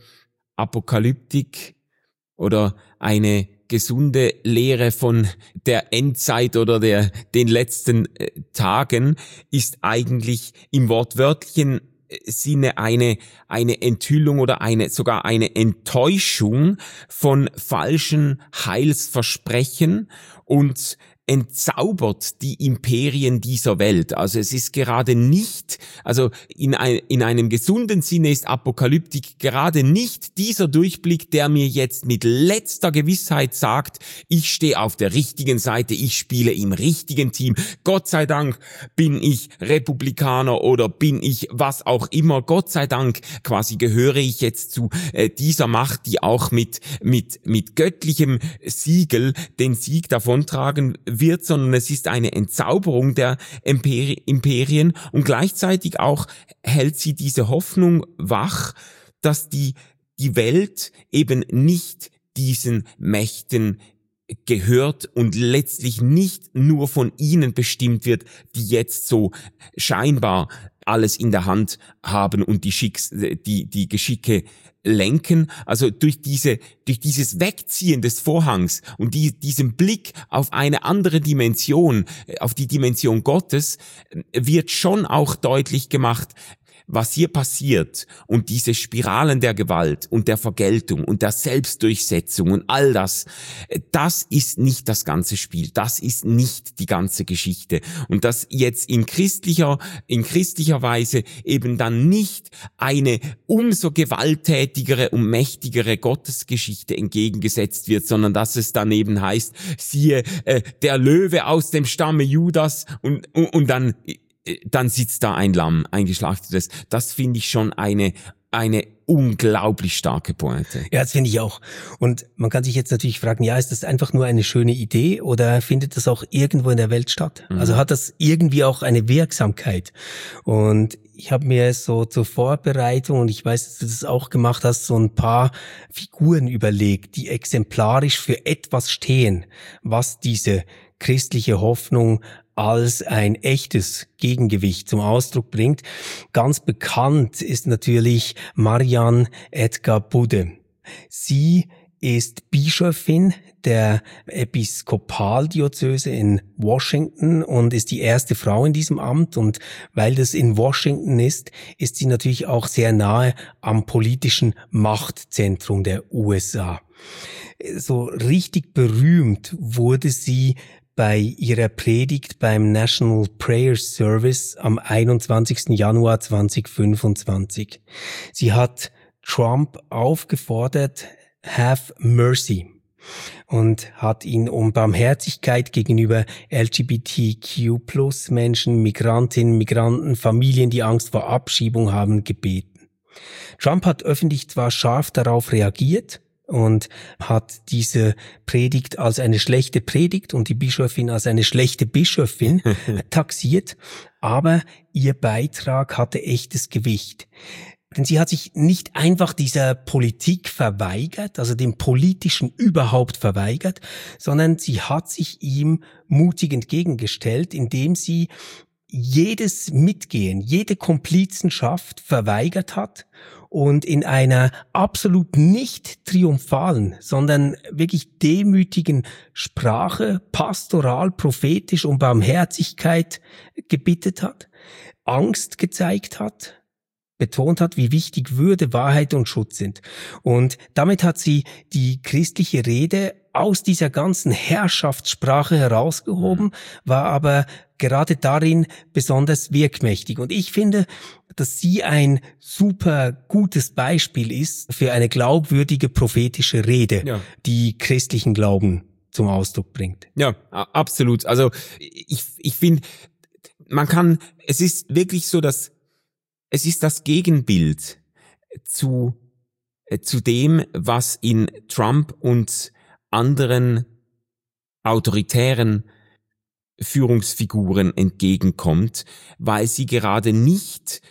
Apokalyptik oder eine gesunde Lehre von der Endzeit oder der den letzten äh, Tagen ist eigentlich im wortwörtlichen Sinne eine eine Enthüllung oder eine sogar eine Enttäuschung von falschen Heilsversprechen und entzaubert die Imperien dieser Welt. Also es ist gerade nicht, also in, ein, in einem gesunden Sinne ist Apokalyptik gerade nicht dieser Durchblick, der mir jetzt mit letzter Gewissheit sagt, ich stehe auf der richtigen Seite, ich spiele im richtigen Team. Gott sei Dank bin ich Republikaner oder bin ich was auch immer. Gott sei Dank quasi gehöre ich jetzt zu äh, dieser Macht, die auch mit, mit, mit göttlichem Siegel den Sieg davontragen wird, sondern es ist eine Entzauberung der Imperi- Imperien und gleichzeitig auch hält sie diese Hoffnung wach, dass die, die Welt eben nicht diesen Mächten gehört und letztlich nicht nur von ihnen bestimmt wird, die jetzt so scheinbar alles in der Hand haben und die Schicks, die, die Geschicke lenken. Also durch diese, durch dieses Wegziehen des Vorhangs und die, diesen Blick auf eine andere Dimension, auf die Dimension Gottes, wird schon auch deutlich gemacht, was hier passiert und diese Spiralen der Gewalt und der Vergeltung und der Selbstdurchsetzung und all das, das ist nicht das ganze Spiel, das ist nicht die ganze Geschichte. Und dass jetzt in christlicher, in christlicher Weise eben dann nicht eine umso gewalttätigere und mächtigere Gottesgeschichte entgegengesetzt wird, sondern dass es daneben heißt, siehe, äh, der Löwe aus dem Stamme Judas und, und, und dann dann sitzt da ein Lamm, ein geschlachtetes. Das finde ich schon eine eine unglaublich starke Pointe. Ja, das finde ich auch. Und man kann sich jetzt natürlich fragen, ja, ist das einfach nur eine schöne Idee oder findet das auch irgendwo in der Welt statt? Mhm. Also hat das irgendwie auch eine Wirksamkeit? Und ich habe mir so zur Vorbereitung, und ich weiß, dass du das auch gemacht hast, so ein paar Figuren überlegt, die exemplarisch für etwas stehen, was diese christliche Hoffnung als ein echtes Gegengewicht zum Ausdruck bringt. Ganz bekannt ist natürlich Marianne Edgar Budde. Sie ist Bischöfin der Episkopaldiözese in Washington und ist die erste Frau in diesem Amt. Und weil das in Washington ist, ist sie natürlich auch sehr nahe am politischen Machtzentrum der U S A. So richtig berühmt wurde sie bei ihrer Predigt beim National Prayer Service am einundzwanzigsten Januar zweitausendfünfundzwanzig. Sie hat Trump aufgefordert, have mercy, und hat ihn um Barmherzigkeit gegenüber L G B T Q Plus Menschen, Migrantinnen, Migranten, Familien, die Angst vor Abschiebung haben, gebeten. Trump hat öffentlich zwar scharf darauf reagiert und hat diese Predigt als eine schlechte Predigt und die Bischöfin als eine schlechte Bischöfin taxiert, aber ihr Beitrag hatte echtes Gewicht. Denn sie hat sich nicht einfach dieser Politik verweigert, also dem Politischen überhaupt verweigert, sondern sie hat sich ihm mutig entgegengestellt, indem sie jedes Mitgehen, jede Komplizenschaft verweigert hat und in einer absolut nicht triumphalen, sondern wirklich demütigen Sprache pastoral, prophetisch um Barmherzigkeit gebittet hat, Angst gezeigt hat, betont hat, wie wichtig Würde, Wahrheit und Schutz sind. Und damit hat sie die christliche Rede aus dieser ganzen Herrschaftssprache herausgehoben, war aber gerade darin besonders wirkmächtig. Und ich finde, dass sie ein super gutes Beispiel ist für eine glaubwürdige prophetische Rede, ja, die christlichen Glauben zum Ausdruck bringt. Ja, absolut. Also ich, ich finde, man kann, es ist wirklich so, dass es ist das Gegenbild zu, äh, zu dem, was in Trump und anderen autoritären Führungsfiguren entgegenkommt, weil sie gerade nicht,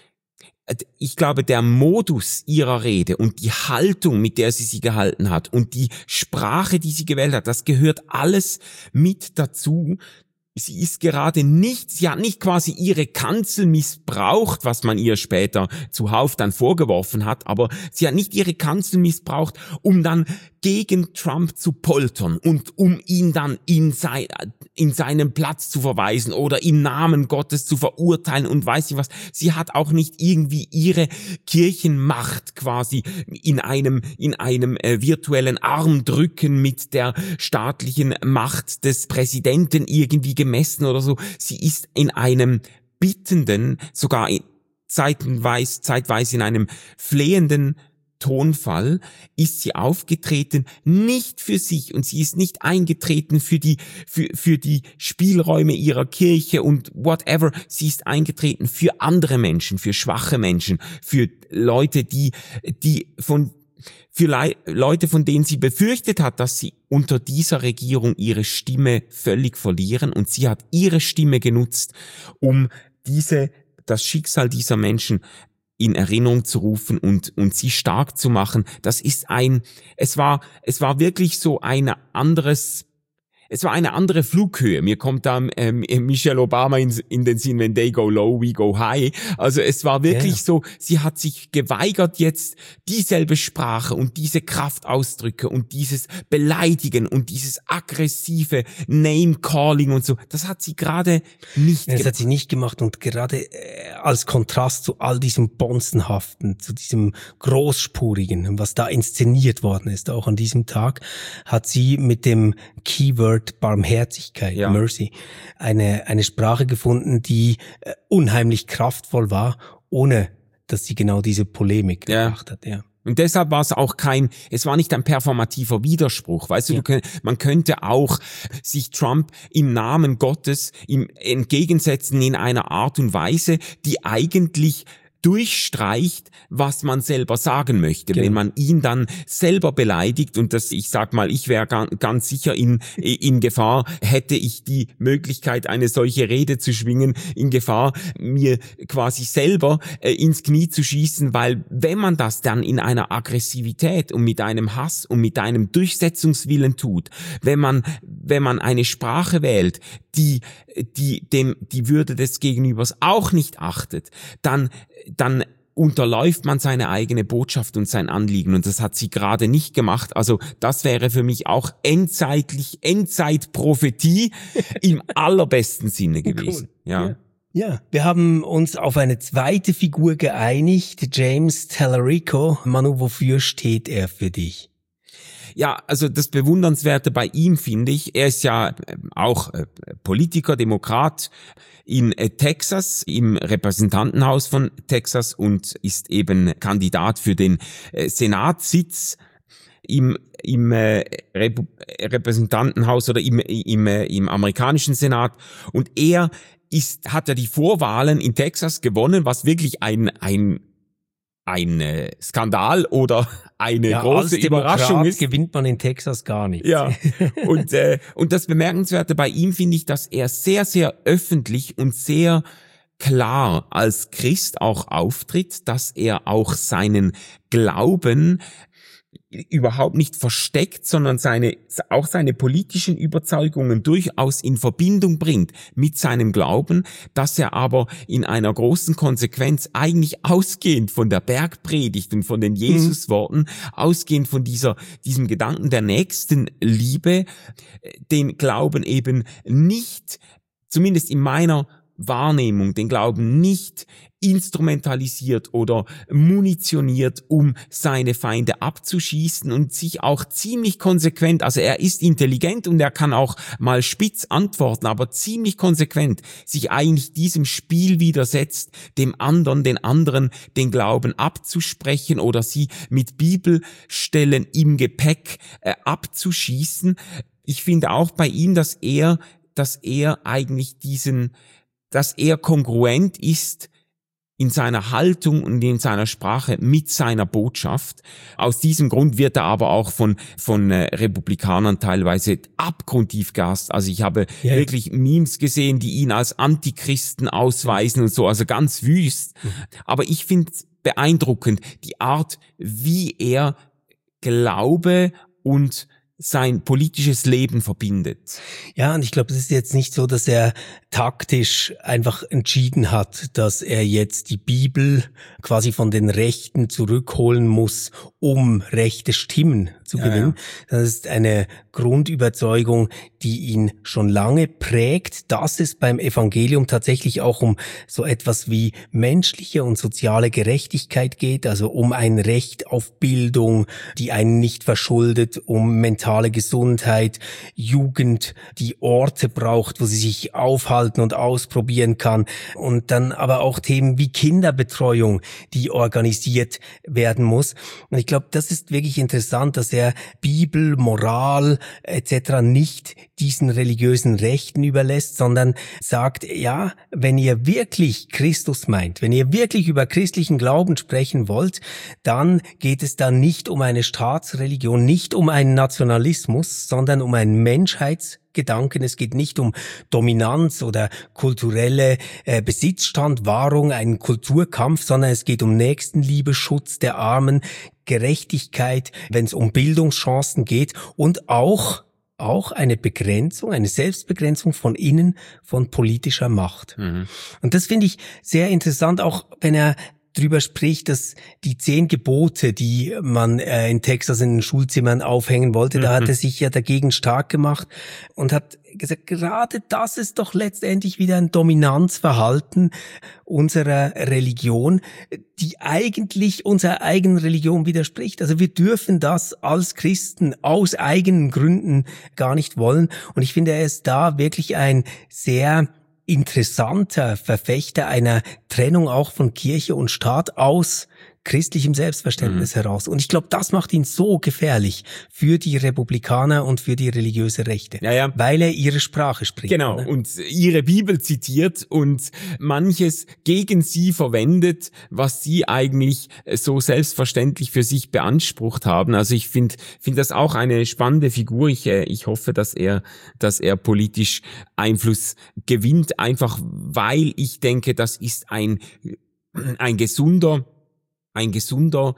ich glaube, der Modus ihrer Rede und die Haltung, mit der sie sie gehalten hat und die Sprache, die sie gewählt hat, das gehört alles mit dazu. Sie ist gerade nicht, sie hat nicht quasi ihre Kanzel missbraucht, was man ihr später zuhauf dann vorgeworfen hat, aber sie hat nicht ihre Kanzel missbraucht, um dann gegen Trump zu poltern und um ihn dann in, sein, in seinen Platz zu verweisen oder im Namen Gottes zu verurteilen und weiß ich was. Sie hat auch nicht irgendwie ihre Kirchenmacht quasi in einem, in einem äh, virtuellen Armdrücken mit der staatlichen Macht des Präsidenten irgendwie gemessen oder so. Sie ist in einem bittenden, sogar zeitweise, zeitweise in einem flehenden Tonfall ist sie aufgetreten, nicht für sich, und sie ist nicht eingetreten für die, für, für die Spielräume ihrer Kirche und whatever. Sie ist eingetreten für andere Menschen, für schwache Menschen, für Leute, die, die von, für Le- Leute, von denen sie befürchtet hat, dass sie unter dieser Regierung ihre Stimme völlig verlieren, und sie hat ihre Stimme genutzt, um diese, das Schicksal dieser Menschen in Erinnerung zu rufen und und sie stark zu machen. Das ist ein, es war es war wirklich so ein anderes, es war eine andere Flughöhe. Mir kommt da ähm, Michelle Obama in, in den Sinn, wenn they go low, we go high. Also es war wirklich yeah. so, sie hat sich geweigert, jetzt dieselbe Sprache und diese Kraftausdrücke und dieses Beleidigen und dieses aggressive Name-Calling und so, das hat sie gerade nicht gemacht. Das hat sie nicht gemacht, und gerade äh, als Kontrast zu all diesem Bonzenhaften, zu diesem Großspurigen, was da inszeniert worden ist, auch an diesem Tag, hat sie mit dem Keyword Barmherzigkeit, ja. Mercy, eine eine Sprache gefunden, die äh, unheimlich kraftvoll war, ohne dass sie genau diese Polemik ja. gemacht hat. Ja. Und deshalb war es auch kein, es war nicht ein performativer Widerspruch. Weißt du, ja. du könnt, man könnte auch sich Trump im Namen Gottes ihm entgegensetzen in einer Art und Weise, die eigentlich durchstreicht, was man selber sagen möchte. Genau. Wenn man ihn dann selber beleidigt, und das, ich sag mal, ich wäre ganz sicher in, in Gefahr, hätte ich die Möglichkeit, eine solche Rede zu schwingen, in Gefahr, mir quasi selber äh, ins Knie zu schießen, weil wenn man das dann in einer Aggressivität und mit einem Hass und mit einem Durchsetzungswillen tut, wenn man, wenn man eine Sprache wählt, die, die dem, die Würde des Gegenübers auch nicht achtet, dann dann unterläuft man seine eigene Botschaft und sein Anliegen, und das hat sie gerade nicht gemacht. Also das wäre für mich auch endzeitlich, Endzeitprophetie im allerbesten Sinne gewesen. Cool. Ja. ja. Ja, wir haben uns auf eine zweite Figur geeinigt, James Tallarico. Manu, wofür steht er für dich? Ja, also das Bewundernswerte bei ihm finde ich, er ist ja auch Politiker, Demokrat in Texas, im Repräsentantenhaus von Texas und ist eben Kandidat für den Senatssitz im im äh, Rep- Repräsentantenhaus oder im im äh, im amerikanischen Senat, und er ist hat ja die Vorwahlen in Texas gewonnen, was wirklich ein ein ein äh, Skandal oder eine ja, große als Überraschung ist. Gewinnt man in Texas gar nicht. Ja. Und äh, und das Bemerkenswerte bei ihm finde ich, dass er sehr sehr öffentlich und sehr klar als Christ auch auftritt, dass er auch seinen Glauben überhaupt nicht versteckt, sondern seine, auch seine politischen Überzeugungen durchaus in Verbindung bringt mit seinem Glauben, dass er aber in einer großen Konsequenz eigentlich ausgehend von der Bergpredigt und von den Jesusworten, mhm. ausgehend von dieser, diesem Gedanken der Nächstenliebe, den Glauben eben nicht, zumindest in meiner Wahrnehmung, den Glauben nicht instrumentalisiert oder munitioniert, um seine Feinde abzuschießen, und sich auch ziemlich konsequent, also er ist intelligent und er kann auch mal spitz antworten, aber ziemlich konsequent sich eigentlich diesem Spiel widersetzt, dem anderen, den anderen den Glauben abzusprechen oder sie mit Bibelstellen im Gepäck äh, abzuschießen. Ich finde auch bei ihm, dass er, dass er eigentlich diesen, dass er kongruent ist in seiner Haltung und in seiner Sprache mit seiner Botschaft. Aus diesem Grund wird er aber auch von von äh, Republikanern teilweise abgrundtief gehasst. Also ich habe ja. wirklich Memes gesehen, die ihn als Antichristen ausweisen und so, also ganz wüst. Mhm. Aber ich finde es beeindruckend, die Art, wie er Glaube und sein politisches Leben verbindet. Ja, und ich glaube, es ist jetzt nicht so, dass er taktisch einfach entschieden hat, dass er jetzt die Bibel quasi von den Rechten zurückholen muss, um rechte Stimmen zu ja, gewinnen. Ja. Das ist eine Grundüberzeugung, die ihn schon lange prägt, dass es beim Evangelium tatsächlich auch um so etwas wie menschliche und soziale Gerechtigkeit geht, also um ein Recht auf Bildung, die einen nicht verschuldet, um mentale Gesundheit, Jugend, die Orte braucht, wo sie sich aufhalten und ausprobieren kann, und dann aber auch Themen wie Kinderbetreuung, die organisiert werden muss. Und ich glaube, das ist wirklich interessant, dass er Bibel, Moral et cetera nicht diesen religiösen Rechten überlässt, sondern sagt, ja, wenn ihr wirklich Christus meint, wenn ihr wirklich über christlichen Glauben sprechen wollt, dann geht es da nicht um eine Staatsreligion, nicht um einen Nationalismus, sondern um einen Menschheitsgedanken. Es geht nicht um Dominanz oder kulturelle äh, Besitzstandwahrung, einen Kulturkampf, sondern es geht um Nächstenliebe, Schutz der Armen, Gerechtigkeit, wenn es um Bildungschancen geht, und auch auch eine Begrenzung, eine Selbstbegrenzung von innen von politischer Macht. Mhm. Und das finde ich sehr interessant, auch wenn er drüber spricht, dass die zehn Gebote, die man äh, in Texas in den Schulzimmern aufhängen wollte, mhm. da hat er sich ja dagegen stark gemacht und hat gesagt, gerade das ist doch letztendlich wieder ein Dominanzverhalten unserer Religion, die eigentlich unserer eigenen Religion widerspricht. Also wir dürfen das als Christen aus eigenen Gründen gar nicht wollen. Und ich finde, er ist da wirklich ein sehr interessanter Verfechter einer Trennung auch von Kirche und Staat aus christlichem Selbstverständnis mhm. heraus. Und ich glaube, das macht ihn so gefährlich für die Republikaner und für die religiöse Rechte, ja, ja. weil er ihre Sprache spricht. Genau, ne? Und ihre Bibel zitiert und manches gegen sie verwendet, was sie eigentlich so selbstverständlich für sich beansprucht haben. Also ich finde finde das auch eine spannende Figur. Ich, äh, ich hoffe, dass er, dass er politisch Einfluss gewinnt, einfach weil ich denke, das ist ein, ein gesunder Ein gesunder,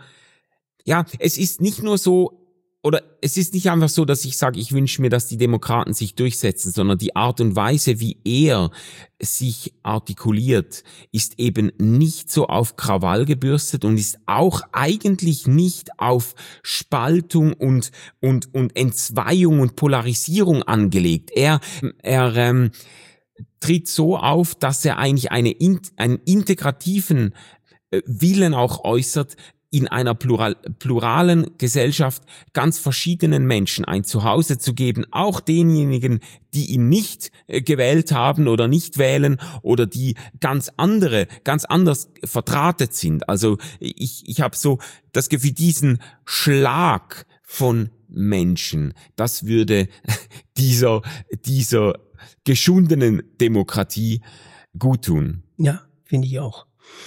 ja, es ist nicht nur so, oder es ist nicht einfach so, dass ich sage, ich wünsche mir, dass die Demokraten sich durchsetzen, sondern die Art und Weise, wie er sich artikuliert, ist eben nicht so auf Krawall gebürstet und ist auch eigentlich nicht auf Spaltung und und und Entzweiung und Polarisierung angelegt. Er er ähm, tritt so auf, dass er eigentlich eine einen integrativen Willen auch äußert, in einer plural, pluralen Gesellschaft ganz verschiedenen Menschen ein Zuhause zu geben, auch denjenigen, die ihn nicht äh, gewählt haben oder nicht wählen oder die ganz andere, ganz anders verdrahtet sind. Also ich, ich habe so das Gefühl, diesen Schlag von Menschen, das würde dieser, dieser geschundenen Demokratie gut tun. Ja, finde ich auch.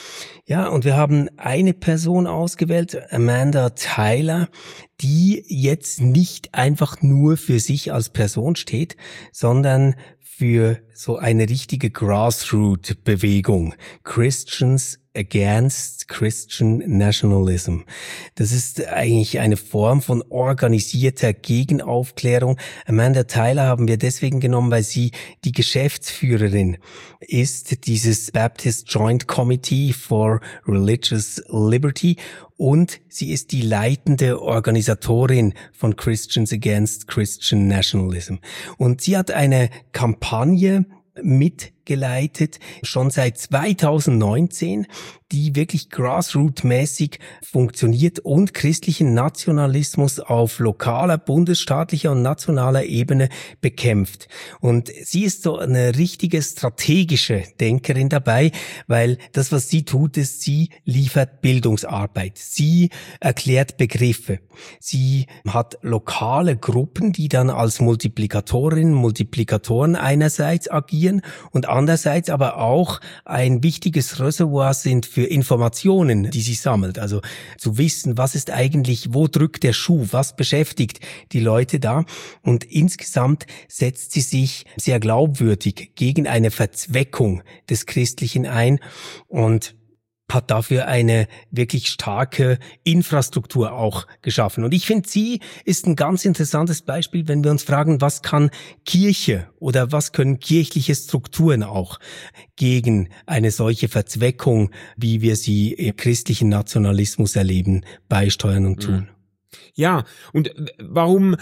Ja, und wir haben eine Person ausgewählt, Amanda Tyler, die jetzt nicht einfach nur für sich als Person steht, sondern für so eine richtige Grassroot-Bewegung. Christians Against Christian Nationalism. Das ist eigentlich eine Form von organisierter Gegenaufklärung. Amanda Tyler haben wir deswegen genommen, weil sie die Geschäftsführerin ist, dieses Baptist Joint Committee for Religious Liberty, und sie ist die leitende Organisatorin von Christians Against Christian Nationalism. Und sie hat eine Kampagne mitgeleitet, schon seit zweitausendneunzehn, die wirklich grassroot-mäßig funktioniert und christlichen Nationalismus auf lokaler, bundesstaatlicher und nationaler Ebene bekämpft. Und sie ist so eine richtige strategische Denkerin dabei, weil das, was sie tut, ist, sie liefert Bildungsarbeit. Sie erklärt Begriffe. Sie hat lokale Gruppen, die dann als Multiplikatorinnen, Multiplikatoren einerseits agieren und andererseits aber auch ein wichtiges Reservoir sind für Informationen, die sie sammelt. Also zu wissen, was ist eigentlich, wo drückt der Schuh, was beschäftigt die Leute da. Und insgesamt setzt sie sich sehr glaubwürdig gegen eine Verzweckung des Christlichen ein und hat dafür eine wirklich starke Infrastruktur auch geschaffen. Und ich finde, sie ist ein ganz interessantes Beispiel, wenn wir uns fragen, was kann Kirche oder was können kirchliche Strukturen auch gegen eine solche Verzweckung, wie wir sie im christlichen Nationalismus erleben, beisteuern und tun. Ja, und warum...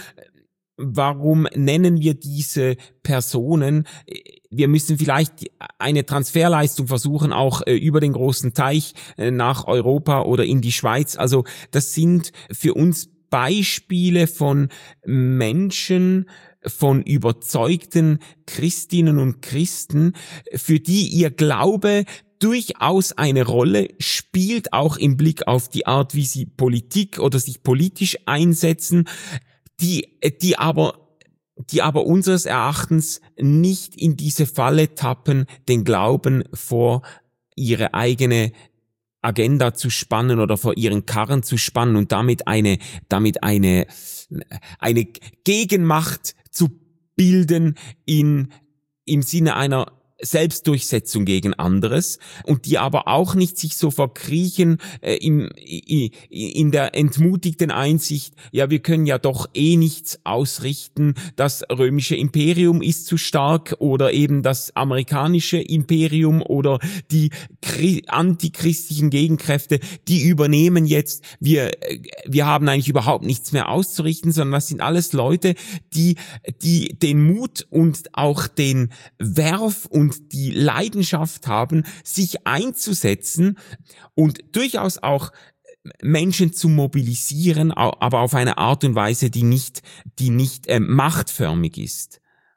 Warum nennen wir diese Personen? Wir müssen vielleicht eine Transferleistung versuchen, auch äh, über den großen Teich äh, nach Europa oder in die Schweiz. Also das sind für uns Beispiele von Menschen, von überzeugten Christinnen und Christen, für die ihr Glaube durchaus eine Rolle spielt, auch im Blick auf die Art, wie sie Politik oder sich politisch einsetzen, die, die aber, die aber unseres Erachtens nicht in diese Falle tappen, den Glauben vor ihre eigene Agenda zu spannen oder vor ihren Karren zu spannen und damit eine, damit eine, eine Gegenmacht zu bilden in, im Sinne einer Selbstdurchsetzung gegen anderes, und die aber auch nicht sich so verkriechen äh, im, i, in der entmutigten Einsicht, ja, wir können ja doch eh nichts ausrichten, das römische Imperium ist zu stark oder eben das amerikanische Imperium oder die Chri- antichristlichen Gegenkräfte, die übernehmen jetzt, wir, wir haben eigentlich überhaupt nichts mehr auszurichten, sondern das sind alles Leute, die, die den Mut und auch den Werf und die Leidenschaft haben, sich einzusetzen und durchaus auch Menschen zu mobilisieren, aber auf eine Art und Weise, die nicht, die nicht äh, machtförmig ist.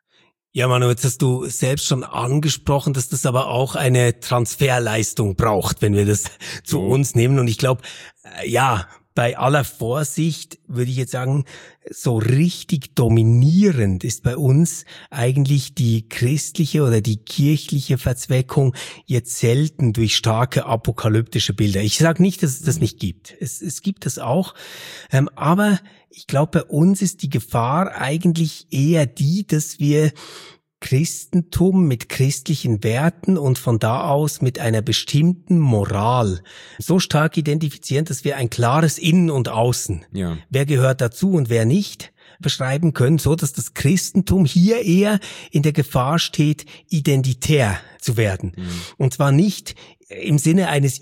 Ja, Manu, jetzt hast du selbst schon angesprochen, dass das aber auch eine Transferleistung braucht, wenn wir das zu Oh. uns nehmen. Und ich glaube, äh, ja, bei aller Vorsicht würde ich jetzt sagen, so richtig dominierend ist bei uns eigentlich die christliche oder die kirchliche Verzweckung jetzt selten durch starke apokalyptische Bilder. Ich sage nicht, dass es das nicht gibt. Es, es gibt es auch. Ähm, aber ich glaube, bei uns ist die Gefahr eigentlich eher die, dass wir Christentum mit christlichen Werten und von da aus mit einer bestimmten Moral so stark identifizieren, dass wir ein klares Innen und Außen, Ja. wer gehört dazu und wer nicht, beschreiben können, so dass das Christentum hier eher in der Gefahr steht, identitär zu werden. Mhm. Und zwar nicht im Sinne eines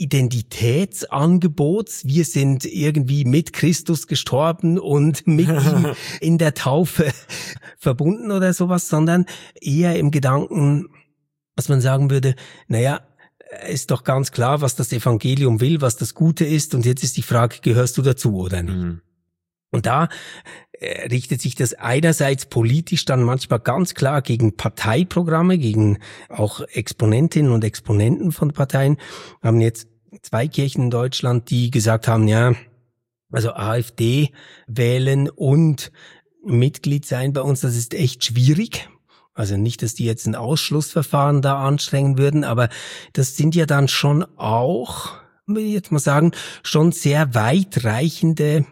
Identitätsangebots, wir sind irgendwie mit Christus gestorben und mit ihm in der Taufe verbunden oder sowas, sondern eher im Gedanken, was man sagen würde, naja, ist doch ganz klar, was das Evangelium will, was das Gute ist. Und jetzt ist die Frage, gehörst du dazu oder nicht? Mhm. Und da äh, richtet sich das einerseits politisch dann manchmal ganz klar gegen Parteiprogramme, gegen auch Exponentinnen und Exponenten von Parteien. Wir haben jetzt zwei Kirchen in Deutschland, die gesagt haben, ja, also AfD wählen und Mitglied sein bei uns, das ist echt schwierig. Also nicht, dass die jetzt ein Ausschlussverfahren da anstrengen würden, aber das sind ja dann schon auch, will ich jetzt mal sagen, schon sehr weitreichende,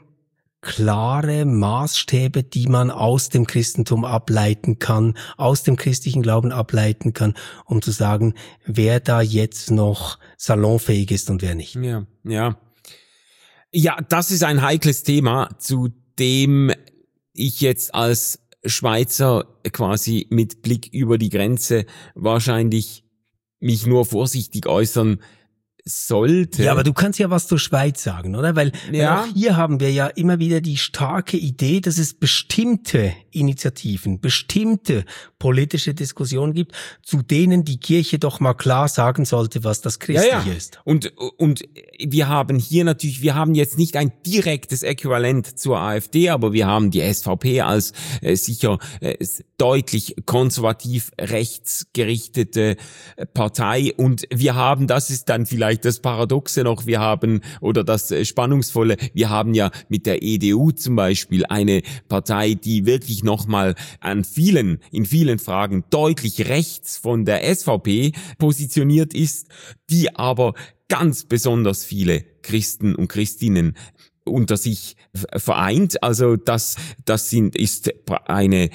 klare Maßstäbe, die man aus dem Christentum ableiten kann, aus dem christlichen Glauben ableiten kann, um zu sagen, wer da jetzt noch salonfähig ist und wer nicht. Ja, ja. Ja, das ist ein heikles Thema, zu dem ich jetzt als Schweizer quasi mit Blick über die Grenze wahrscheinlich mich nur vorsichtig äußern sollte. Ja, aber du kannst ja was zur Schweiz sagen, oder? Weil, ja. weil auch hier haben wir ja immer wieder die starke Idee, dass es bestimmte Initiativen, bestimmte politische Diskussionen gibt, zu denen die Kirche doch mal klar sagen sollte, was das Christliche ja, ja. ist. Und, und wir haben hier natürlich, wir haben jetzt nicht ein direktes Äquivalent zur AfD, aber wir haben die S V P als äh, sicher äh, deutlich konservativ rechtsgerichtete äh, Partei, und wir haben, das ist dann vielleicht das Paradoxe noch, wir haben, oder das Spannungsvolle, wir haben ja mit der E D U zum Beispiel eine Partei, die wirklich nochmal an vielen, in vielen Fragen deutlich rechts von der S V P positioniert ist, die aber ganz besonders viele Christen und Christinnen unter sich vereint. Also das, das sind, ist eine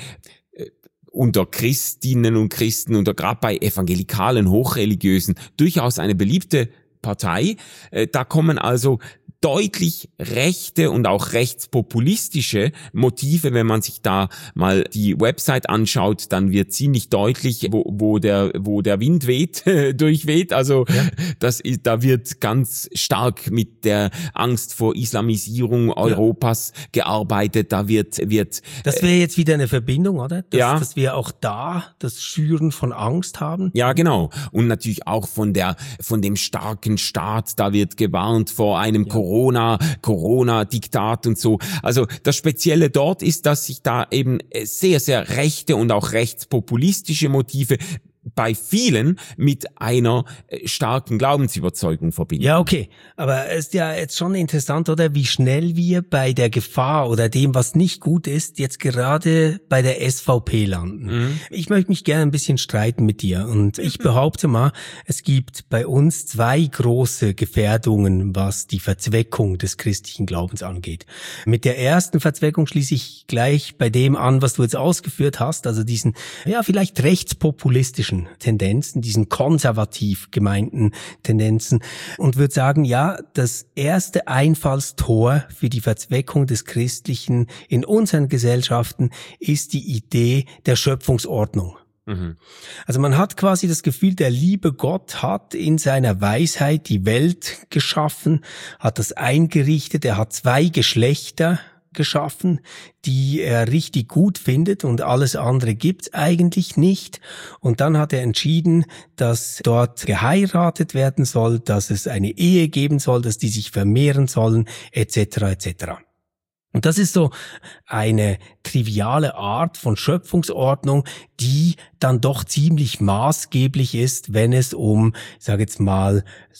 unter Christinnen und Christen, unter gerade bei evangelikalen, hochreligiösen, durchaus eine beliebte Partei. Da kommen also deutlich rechte und auch rechtspopulistische Motive. Wenn man sich da mal die Website anschaut, dann wird ziemlich deutlich, wo, wo der, wo der Wind weht, durchweht. Also, ja. das ist, da wird ganz stark mit der Angst vor Islamisierung Europas ja. gearbeitet. Da wird, wird. Das wäre jetzt wieder eine Verbindung, oder? Dass, ja. dass wir auch da das Schüren von Angst haben. Ja, genau. Und natürlich auch von der, von dem starken Staat. Da wird gewarnt vor einem ja. Corona Corona, Corona-Diktat und so. Also das Spezielle dort ist, dass sich da eben sehr, sehr rechte und auch rechtspopulistische Motive bei vielen mit einer starken Glaubensüberzeugung verbinden. Ja, okay. Aber es ist ja jetzt schon interessant, oder, wie schnell wir bei der Gefahr oder dem, was nicht gut ist, jetzt gerade bei der S V P landen. Mhm. Ich möchte mich gerne ein bisschen streiten mit dir. Und ich behaupte mal, es gibt bei uns zwei große Gefährdungen, was die Verzweckung des christlichen Glaubens angeht. Mit der ersten Verzweckung schließe ich gleich bei dem an, was du jetzt ausgeführt hast, also diesen, ja, vielleicht rechtspopulistischen Tendenzen, diesen konservativ gemeinten Tendenzen, und würde sagen, ja, das erste Einfallstor für die Verzweckung des Christlichen in unseren Gesellschaften ist die Idee der Schöpfungsordnung. Mhm. Also man hat quasi das Gefühl, der liebe Gott hat in seiner Weisheit die Welt geschaffen, hat das eingerichtet, er hat zwei Geschlechter geschaffen, die er richtig gut findet, und alles andere gibt's eigentlich nicht. Und dann hat er entschieden, dass dort geheiratet werden soll, dass es eine Ehe geben soll, dass die sich vermehren sollen, et cetera et cetera. Und das ist so eine triviale Art von Schöpfungsordnung, die dann doch ziemlich maßgeblich ist, wenn es um, ich sage jetzt mal,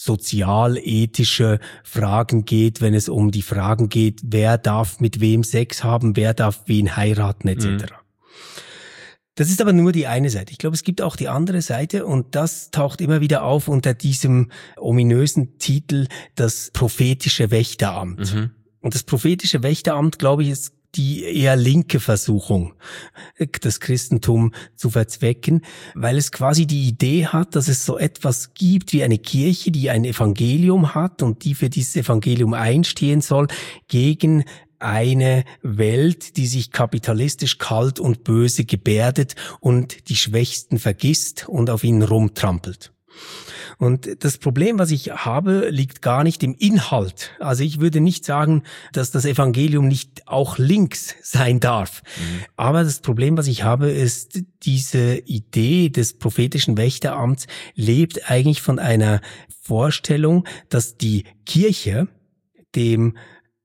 sozialethische Fragen geht, wenn es um die Fragen geht, wer darf mit wem Sex haben, wer darf wen heiraten, et cetera. Mhm. Das ist aber nur die eine Seite. Ich glaube, es gibt auch die andere Seite, und das taucht immer wieder auf unter diesem ominösen Titel, das prophetische Wächteramt. Mhm. Und das prophetische Wächteramt, glaube ich, ist die eher linke Versuchung, das Christentum zu verzwecken, weil es quasi die Idee hat, dass es so etwas gibt wie eine Kirche, die ein Evangelium hat und die für dieses Evangelium einstehen soll gegen eine Welt, die sich kapitalistisch kalt und böse gebärdet und die Schwächsten vergisst und auf ihnen rumtrampelt. Und das Problem, was ich habe, liegt gar nicht im Inhalt. Also ich würde nicht sagen, dass das Evangelium nicht auch links sein darf. Mhm. Aber das Problem, was ich habe, ist, diese Idee des prophetischen Wächteramts lebt eigentlich von einer Vorstellung, dass die Kirche dem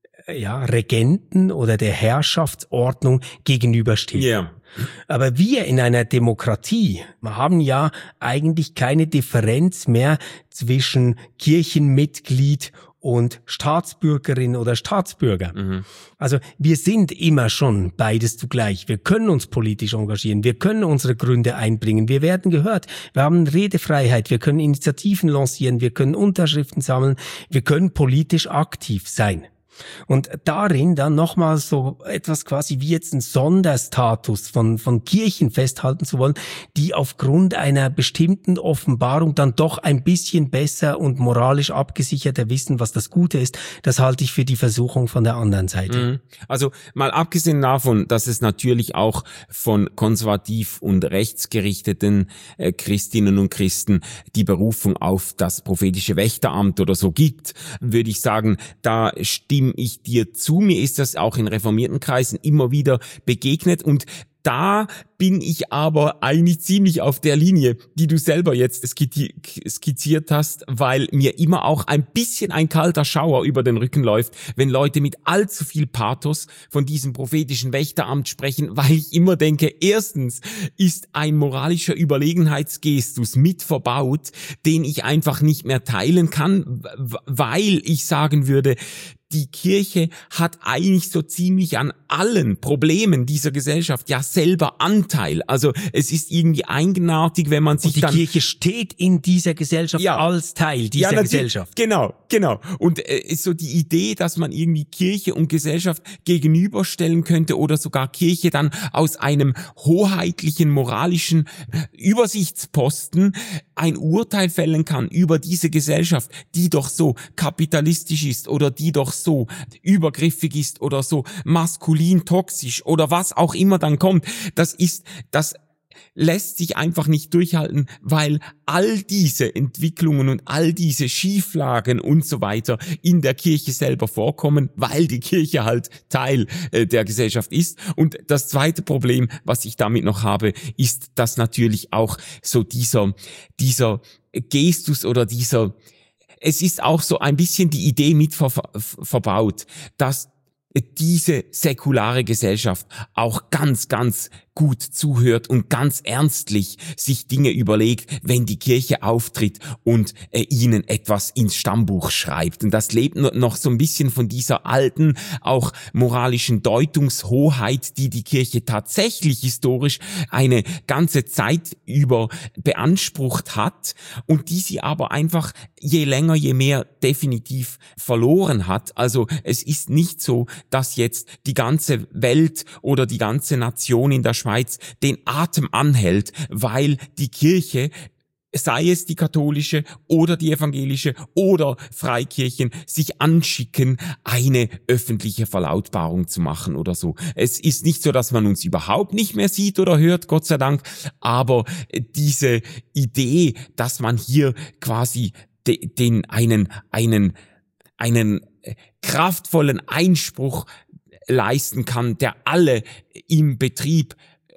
ja, Regenten oder der Herrschaftsordnung gegenübersteht. Yeah. Aber wir in einer Demokratie haben ja eigentlich keine Differenz mehr zwischen Kirchenmitglied und Staatsbürgerin oder Staatsbürger. Mhm. Also wir sind immer schon beides zugleich. Wir können uns politisch engagieren, wir können unsere Gründe einbringen, wir werden gehört, wir haben Redefreiheit, wir können Initiativen lancieren, wir können Unterschriften sammeln, wir können politisch aktiv sein. Und darin dann nochmal so etwas quasi wie jetzt einen Sonderstatus von, von Kirchen festhalten zu wollen, die aufgrund einer bestimmten Offenbarung dann doch ein bisschen besser und moralisch abgesicherter wissen, was das Gute ist, das halte ich für die Versuchung von der anderen Seite. Also mal abgesehen davon, dass es natürlich auch von konservativ und rechtsgerichteten äh, Christinnen und Christen die Berufung auf das prophetische Wächteramt oder so gibt, würde ich sagen, da stimme ich dir zu. Mir ist das auch in reformierten Kreisen immer wieder begegnet und da bin ich aber eigentlich ziemlich auf der Linie, die du selber jetzt skizziert hast, weil mir immer auch ein bisschen ein kalter Schauer über den Rücken läuft, wenn Leute mit allzu viel Pathos von diesem prophetischen Wächteramt sprechen, weil ich immer denke, erstens ist ein moralischer Überlegenheitsgestus mit verbaut, den ich einfach nicht mehr teilen kann, weil ich sagen würde, die Kirche hat eigentlich so ziemlich an allen Problemen dieser Gesellschaft ja selber Anteil. Also es ist irgendwie eigenartig, wenn man sich und die dann... Die Kirche steht in dieser Gesellschaft ja, als Teil dieser ja, Gesellschaft. Genau, genau. Und äh, so die Idee, dass man irgendwie Kirche und Gesellschaft gegenüberstellen könnte oder sogar Kirche dann aus einem hoheitlichen moralischen Übersichtsposten ein Urteil fällen kann über diese Gesellschaft, die doch so kapitalistisch ist oder die doch so übergriffig ist oder so maskulin toxisch oder was auch immer dann kommt, das ist, das lässt sich einfach nicht durchhalten, weil all diese Entwicklungen und all diese Schieflagen und so weiter in der Kirche selber vorkommen, weil die Kirche halt Teil äh, der Gesellschaft ist. Und das zweite Problem, was ich damit noch habe, ist, dass natürlich auch so dieser, dieser Gestus oder dieser, es ist auch so ein bisschen die Idee mit ver- verbaut, dass diese säkulare Gesellschaft auch ganz, ganz gut zuhört und ganz ernstlich sich Dinge überlegt, wenn die Kirche auftritt und äh, ihnen etwas ins Stammbuch schreibt. Und das lebt noch so ein bisschen von dieser alten, auch moralischen Deutungshoheit, die die Kirche tatsächlich historisch eine ganze Zeit über beansprucht hat und die sie aber einfach je länger, je mehr definitiv verloren hat. Also es ist nicht so, dass jetzt die ganze Welt oder die ganze Nation in der Schweiz den Atem anhält, weil die Kirche, sei es die katholische oder die evangelische oder Freikirchen, sich anschicken, eine öffentliche Verlautbarung zu machen oder so. Es ist nicht so, dass man uns überhaupt nicht mehr sieht oder hört, Gott sei Dank, aber diese Idee, dass man hier quasi de, den einen, einen, einen kraftvollen Einspruch leisten kann, der alle im Betrieb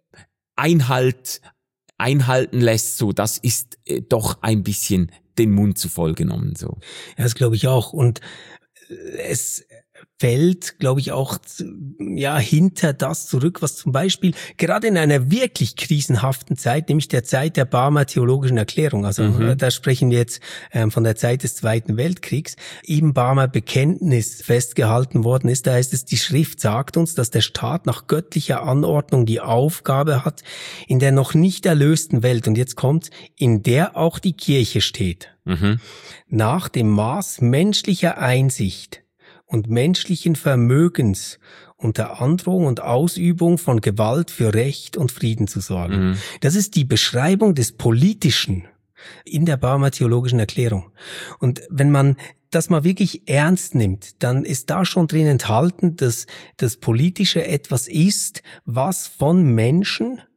Einhalt, einhalten lässt, so, das ist äh, doch ein bisschen den Mund zu voll genommen, so. Ja, das glaube ich auch. Und es fällt, glaube ich, auch ja hinter das zurück, was zum Beispiel gerade in einer wirklich krisenhaften Zeit, nämlich der Zeit der Barmer Theologischen Erklärung, also mhm. da sprechen wir jetzt ähm, von der Zeit des Zweiten Weltkriegs, im Barmer Bekenntnis festgehalten worden ist. Da heißt es, die Schrift sagt uns, dass der Staat nach göttlicher Anordnung die Aufgabe hat, in der noch nicht erlösten Welt, und jetzt kommt, in der auch die Kirche steht, mhm. nach dem Maß menschlicher Einsicht und menschlichen Vermögens unter Androhung und Ausübung von Gewalt für Recht und Frieden zu sorgen. Mhm. Das ist die Beschreibung des Politischen in der Barmer Theologischen Erklärung. Und wenn man das mal wirklich ernst nimmt, dann ist da schon drin enthalten, dass das Politische etwas ist, was von Menschen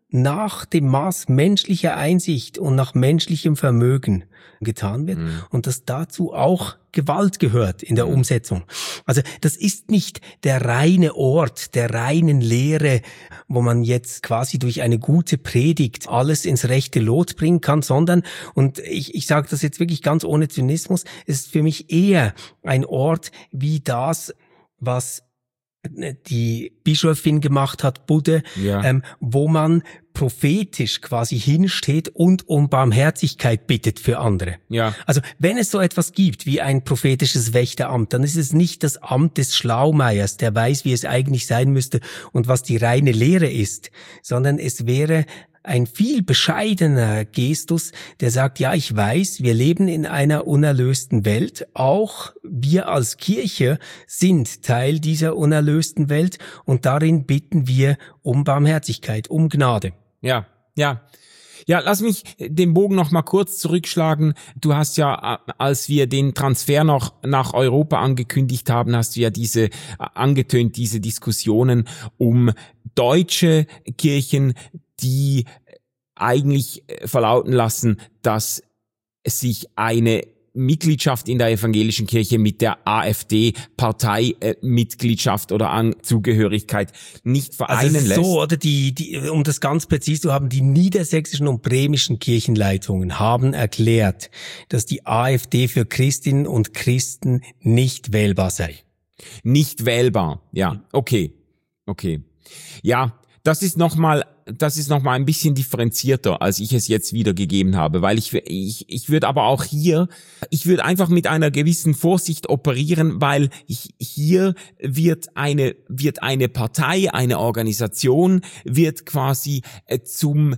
nach dem Maß menschlicher Einsicht und nach menschlichem Vermögen getan wird mhm. und dass dazu auch Gewalt gehört in der mhm. Umsetzung. Also das ist nicht der reine Ort der reinen Lehre, wo man jetzt quasi durch eine gute Predigt alles ins rechte Lot bringen kann, sondern, und ich, ich sage das jetzt wirklich ganz ohne Zynismus, es ist für mich eher ein Ort wie das, was die Bischöfin gemacht hat, Budde, ja. ähm, wo man prophetisch quasi hinsteht und um Barmherzigkeit bittet für andere. Ja. Also wenn es so etwas gibt wie ein prophetisches Wächteramt, dann ist es nicht das Amt des Schlaumeiers, der weiß, wie es eigentlich sein müsste und was die reine Lehre ist, sondern es wäre ein viel bescheidener Gestus, der sagt, ja, ich weiß, wir leben in einer unerlösten Welt. Auch wir als Kirche sind Teil dieser unerlösten Welt und darin bitten wir um Barmherzigkeit, um Gnade. Ja, ja. Ja, lass mich den Bogen noch mal kurz zurückschlagen. Du hast ja, als wir den Transfer noch nach Europa angekündigt haben, hast du ja diese angetönt, diese Diskussionen um deutsche Kirchen, die eigentlich verlauten lassen, dass sich eine Mitgliedschaft in der evangelischen Kirche mit der AfD-Parteimitgliedschaft oder Zugehörigkeit nicht vereinen also lässt. So, oder die, die, um das ganz präzise zu haben, die niedersächsischen und bremischen Kirchenleitungen haben erklärt, dass die AfD für Christinnen und Christen nicht wählbar sei. Nicht wählbar, ja, okay, okay. Ja, das ist nochmal Das ist noch mal ein bisschen differenzierter, als ich es jetzt wiedergegeben habe, weil ich ich ich würde aber auch hier, ich würde einfach mit einer gewissen Vorsicht operieren, weil ich, hier wird eine wird eine Partei, eine Organisation wird quasi äh, zum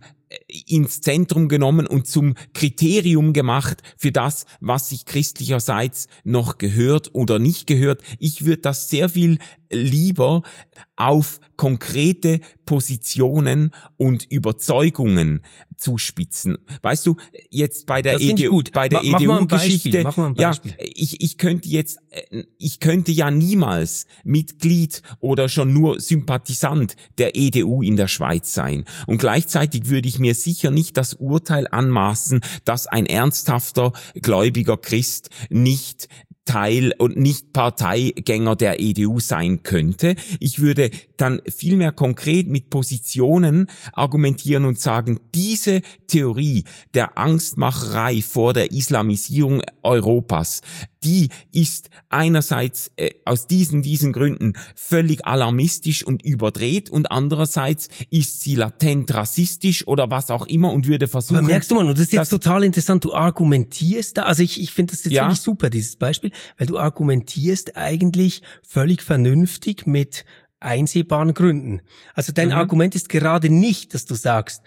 ins Zentrum genommen und zum Kriterium gemacht für das, was sich christlicherseits noch gehört oder nicht gehört. Ich würde das sehr viel lieber auf konkrete Positionen und Überzeugungen zuspitzen. Weißt du, jetzt bei der E D U, bei der E D U-Geschichte, ja, ich, ich könnte jetzt, ich könnte ja niemals Mitglied oder schon nur Sympathisant der E D U in der Schweiz sein. Und gleichzeitig würde ich mir sicher nicht das Urteil anmaßen, dass ein ernsthafter, gläubiger Christ nicht Teil und nicht Parteigänger der E D U sein könnte. Ich würde dann viel mehr konkret mit Positionen argumentieren und sagen, diese Theorie der Angstmacherei vor der Islamisierung Europas, die ist einerseits äh, aus diesen diesen Gründen völlig alarmistisch und überdreht und andererseits ist sie latent rassistisch oder was auch immer und würde versuchen... Aber merkst du mal, und das ist jetzt total interessant, du argumentierst da, also ich, ich finde das jetzt ja. wirklich super, dieses Beispiel, weil du argumentierst eigentlich völlig vernünftig mit einsehbaren Gründen. Also dein mhm. Argument ist gerade nicht, dass du sagst,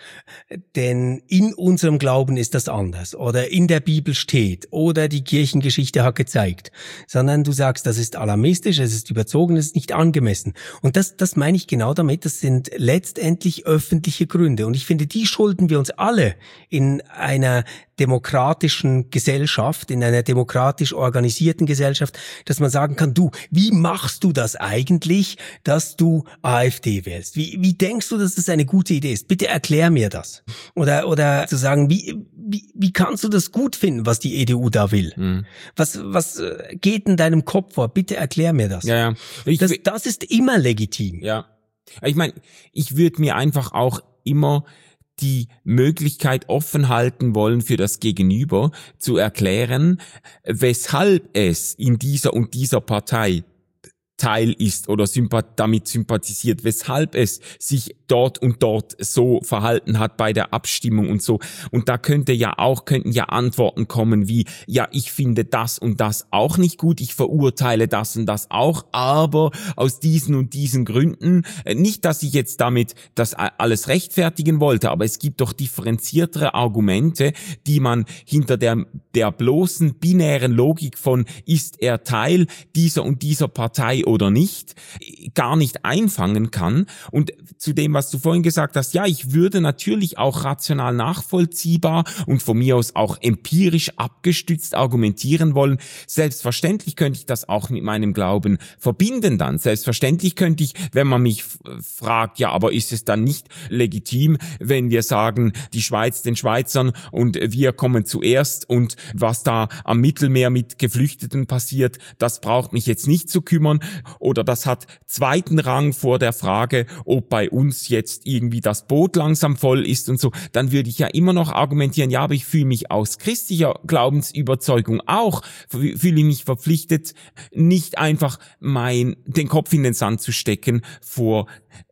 denn in unserem Glauben ist das anders oder in der Bibel steht oder die Kirchengeschichte hat gezeigt, sondern du sagst, das ist alarmistisch, es ist überzogen, es ist nicht angemessen. Und das, das meine ich genau damit, das sind letztendlich öffentliche Gründe. Und ich finde, die schulden wir uns alle in einer demokratischen Gesellschaft, in einer demokratisch organisierten Gesellschaft, dass man sagen kann, du, wie machst du das eigentlich, dass du AfD wählst? Wie, wie denkst du, dass das eine gute Idee ist? Bitte erklär mir das. Oder, oder zu sagen, wie, wie, wie kannst du das gut finden, was die E D U da will? Mhm. Was, was geht in deinem Kopf vor? Bitte erklär mir das. Ja, ja. Ich, das, das ist immer legitim. Ja. Ich meine, ich würde mir einfach auch immer die Möglichkeit offen halten wollen für das Gegenüber, zu erklären, weshalb es in dieser und dieser Partei Teil ist oder sympath- damit sympathisiert, weshalb es sich dort und dort so verhalten hat bei der Abstimmung und so. Und da könnte ja auch, könnten ja Antworten kommen wie, ja, ich finde das und das auch nicht gut, ich verurteile das und das auch, aber aus diesen und diesen Gründen, nicht, dass ich jetzt damit das alles rechtfertigen wollte, aber es gibt doch differenziertere Argumente, die man hinter der, der bloßen binären Logik von, ist er Teil dieser und dieser Partei sei oder nicht, gar nicht einfangen kann. Und zu dem, was du vorhin gesagt hast, ja, ich würde natürlich auch rational nachvollziehbar und von mir aus auch empirisch abgestützt argumentieren wollen. Selbstverständlich könnte ich das auch mit meinem Glauben verbinden dann. Selbstverständlich könnte ich, wenn man mich fragt, ja, aber ist es dann nicht legitim, wenn wir sagen, die Schweiz den Schweizern und wir kommen zuerst und was da am Mittelmeer mit Geflüchteten passiert, das braucht mich jetzt nicht zu kümmern oder das hat zweiten Rang vor der Frage, ob bei uns jetzt irgendwie das Boot langsam voll ist und so, dann würde ich ja immer noch argumentieren, ja, aber ich fühle mich aus christlicher Glaubensüberzeugung auch, fühle ich mich verpflichtet, nicht einfach mein, den Kopf in den Sand zu stecken vor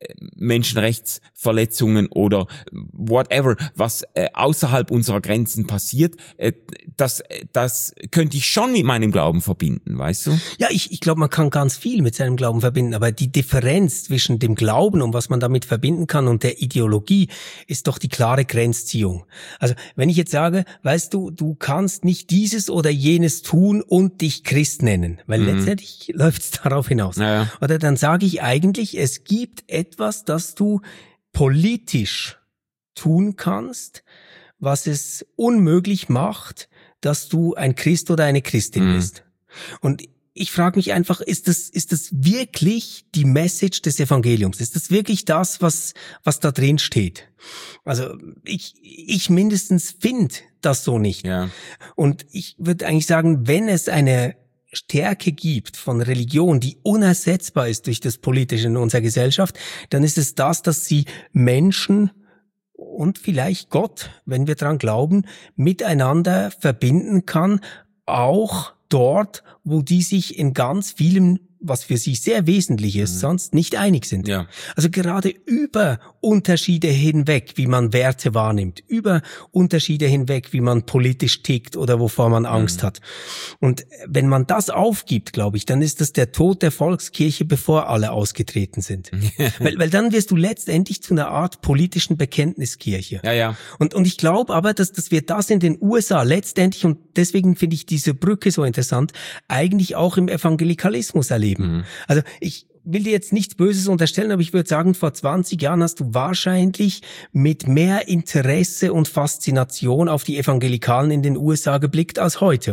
Menschenrechtsverletzungen oder whatever, was äh, außerhalb unserer Grenzen passiert, äh, das, das könnte ich schon mit meinem Glauben verbinden, weißt du? Ja, ich, ich glaube, man kann ganz viel mit seinem Glauben verbinden, aber die Differenz zwischen dem Glauben und was man damit verbinden kann und der Ideologie ist doch die klare Grenzziehung. Also wenn ich jetzt sage, weißt du, du kannst nicht dieses oder jenes tun und dich Christ nennen, weil mhm. letztendlich läuft es darauf hinaus. Ja. Oder dann sage ich eigentlich, es gibt etwas, das du politisch tun kannst, was es unmöglich macht, dass du ein Christ oder eine Christin mhm. bist. Und ich frage mich einfach, ist das, ist das wirklich die Message des Evangeliums? Ist das wirklich das, was, was da drin steht? Also ich, ich mindestens finde das so nicht. Ja. Und ich würde eigentlich sagen, wenn es eine Stärke gibt von Religion, die unersetzbar ist durch das Politische in unserer Gesellschaft, dann ist es das, dass sie Menschen und vielleicht Gott, wenn wir dran glauben, miteinander verbinden kann, auch dort, wo die sich in ganz vielem, was für sie sehr wesentlich ist, mhm. sonst nicht einig sind. Ja. Also gerade über Unterschiede hinweg, wie man Werte wahrnimmt, über Unterschiede hinweg, wie man politisch tickt oder wovor man Angst mhm. hat. Und wenn man das aufgibt, glaube ich, dann ist das der Tod der Volkskirche, bevor alle ausgetreten sind. weil, weil dann wirst du letztendlich zu einer Art politischen Bekenntniskirche. Ja, ja. Und, und ich glaube aber, dass, dass wir das in den U S A letztendlich, und deswegen finde ich diese Brücke so interessant, eigentlich auch im Evangelikalismus erleben. Mhm. Also ich will dir jetzt nichts Böses unterstellen, aber ich würde sagen, vor zwanzig Jahren hast du wahrscheinlich mit mehr Interesse und Faszination auf die Evangelikalen in den U S A geblickt als heute.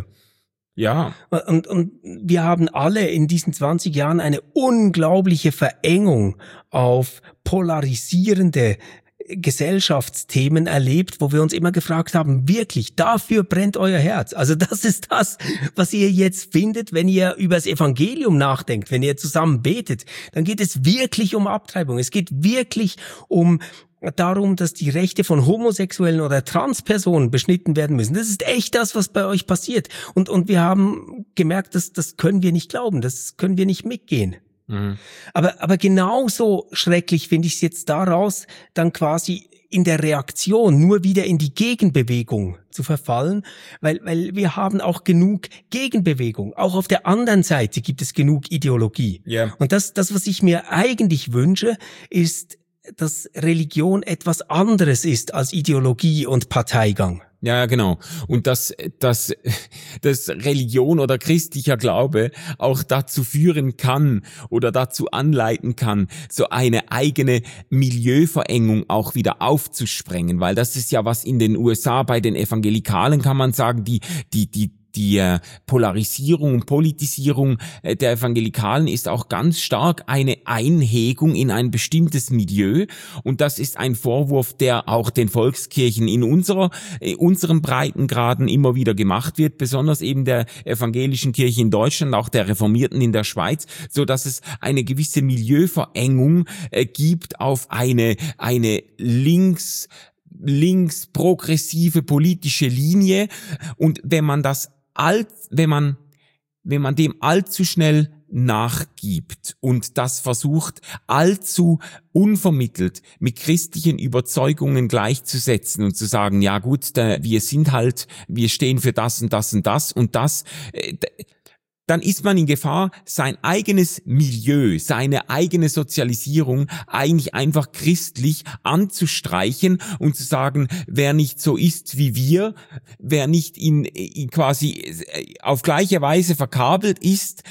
Ja. Und, und wir haben alle in diesen zwanzig Jahren eine unglaubliche Verengung auf polarisierende Gesellschaftsthemen erlebt, wo wir uns immer gefragt haben, wirklich, dafür brennt euer Herz. Also das ist das, was ihr jetzt findet, wenn ihr über das Evangelium nachdenkt, wenn ihr zusammen betet, dann geht es wirklich um Abtreibung. Es geht wirklich um darum, dass die Rechte von Homosexuellen oder Transpersonen beschnitten werden müssen. Das ist echt das, was bei euch passiert. Und, und wir haben gemerkt, dass, das können wir nicht glauben, das können wir nicht mitgehen. Mhm. Aber, aber genauso schrecklich finde ich es jetzt daraus, dann quasi in der Reaktion nur wieder in die Gegenbewegung zu verfallen, weil, weil wir haben auch genug Gegenbewegung. Auch auf der anderen Seite gibt es genug Ideologie. Yeah. Und das, das, was ich mir eigentlich wünsche, ist, dass Religion etwas anderes ist als Ideologie und Parteigang. Ja, genau. Und dass, dass, dass Religion oder christlicher Glaube auch dazu führen kann oder dazu anleiten kann, so eine eigene Milieuverengung auch wieder aufzusprengen, weil das ist ja was in den U S A bei den Evangelikalen, kann man sagen, die, die, die, Die äh, Polarisierung und Politisierung äh, der Evangelikalen ist auch ganz stark eine Einhegung in ein bestimmtes Milieu, und das ist ein Vorwurf, der auch den Volkskirchen in unserer äh, unseren Breitengraden immer wieder gemacht wird, besonders eben der evangelischen Kirche in Deutschland, auch der Reformierten in der Schweiz, so dass es eine gewisse Milieuverengung äh, gibt auf eine eine links links progressive politische Linie, und wenn man das All, wenn man, wenn man dem allzu schnell nachgibt und das versucht, allzu unvermittelt mit christlichen Überzeugungen gleichzusetzen und zu sagen, ja gut, da, wir sind halt, wir stehen für das und das und das und das, äh, dann ist man in Gefahr, sein eigenes Milieu, seine eigene Sozialisierung eigentlich einfach christlich anzustreichen und zu sagen, wer nicht so ist wie wir, wer nicht in, in quasi auf gleiche Weise verkabelt ist,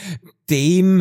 dem,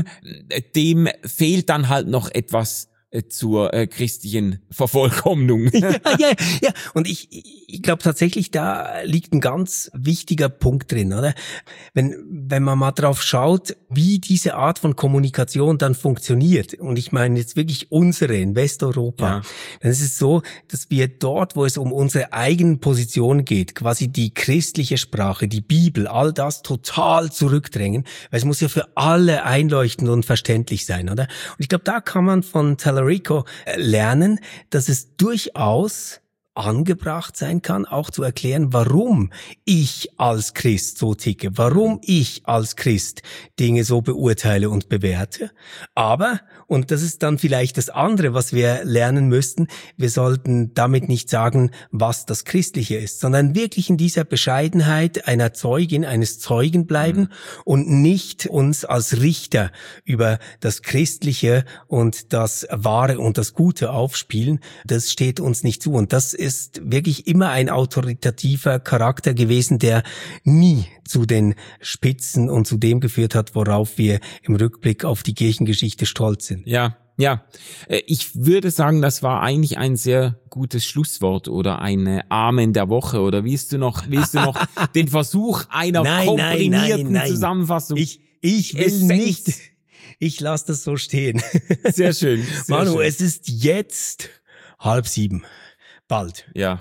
dem fehlt dann halt noch etwas zur äh, christlichen Vervollkommnung. ja, ja, ja. Und ich, ich glaube tatsächlich, da liegt ein ganz wichtiger Punkt drin, oder? Wenn, wenn man mal drauf schaut, wie diese Art von Kommunikation dann funktioniert, und ich meine jetzt wirklich unsere in Westeuropa, ja. Dann ist es so, dass wir dort, wo es um unsere eigenen Positionen geht, quasi die christliche Sprache, die Bibel, all das total zurückdrängen, weil es muss ja für alle einleuchtend und verständlich sein, oder? Und ich glaube, da kann man von Tallarico lernen, dass es durchaus angebracht sein kann, auch zu erklären, warum ich als Christ so ticke, warum ich als Christ Dinge so beurteile und bewerte. Aber, und das ist dann vielleicht das andere, was wir lernen müssten, wir sollten damit nicht sagen, was das Christliche ist, sondern wirklich in dieser Bescheidenheit einer Zeugin, eines Zeugen bleiben mhm. und nicht uns als Richter über das Christliche und das Wahre und das Gute aufspielen. Das steht uns nicht zu. Und das ist wirklich immer ein autoritativer Charakter gewesen, der nie zu den Spitzen und zu dem geführt hat, worauf wir im Rückblick auf die Kirchengeschichte stolz sind. Ja, ja. Ich würde sagen, das war eigentlich ein sehr gutes Schlusswort oder eine Amen der Woche. Oder willst du noch, willst du noch den Versuch einer nein, komprimierten nein, nein, nein. Zusammenfassung? Ich, ich will nicht. Ich lasse das so stehen. Sehr schön. Sehr Manu, schön. Es ist jetzt halb sieben. Bald. Ja.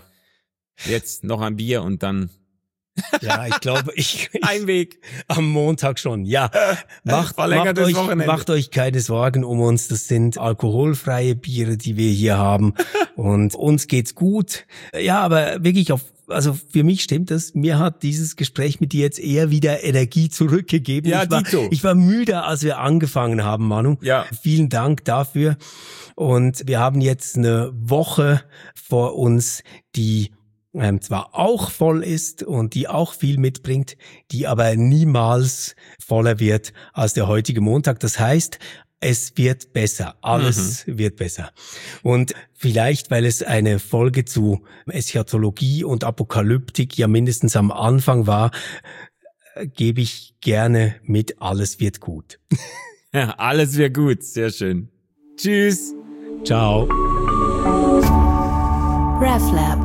Jetzt noch ein Bier und dann. Ja, ich glaube, ich, ich ein Weg. Am Montag schon. Ja. Macht, macht euch, macht euch keine Sorgen um uns. Das sind alkoholfreie Biere, die wir hier haben. Und uns geht's gut. Ja, aber wirklich auf, also für mich stimmt das. Mir hat dieses Gespräch mit dir jetzt eher wieder Energie zurückgegeben. Ja, ich war, Dito. ich war müder, als wir angefangen haben, Manu. Ja. Vielen Dank dafür. Und wir haben jetzt eine Woche vor uns, die ähm, zwar auch voll ist und die auch viel mitbringt, die aber niemals voller wird als der heutige Montag. Das heißt, es wird besser. Alles mhm. wird besser. Und vielleicht, weil es eine Folge zu Eschatologie und Apokalyptik ja mindestens am Anfang war, gebe ich gerne mit, alles wird gut. Ja, alles wird gut. Sehr schön. Tschüss. Ciao. RefLab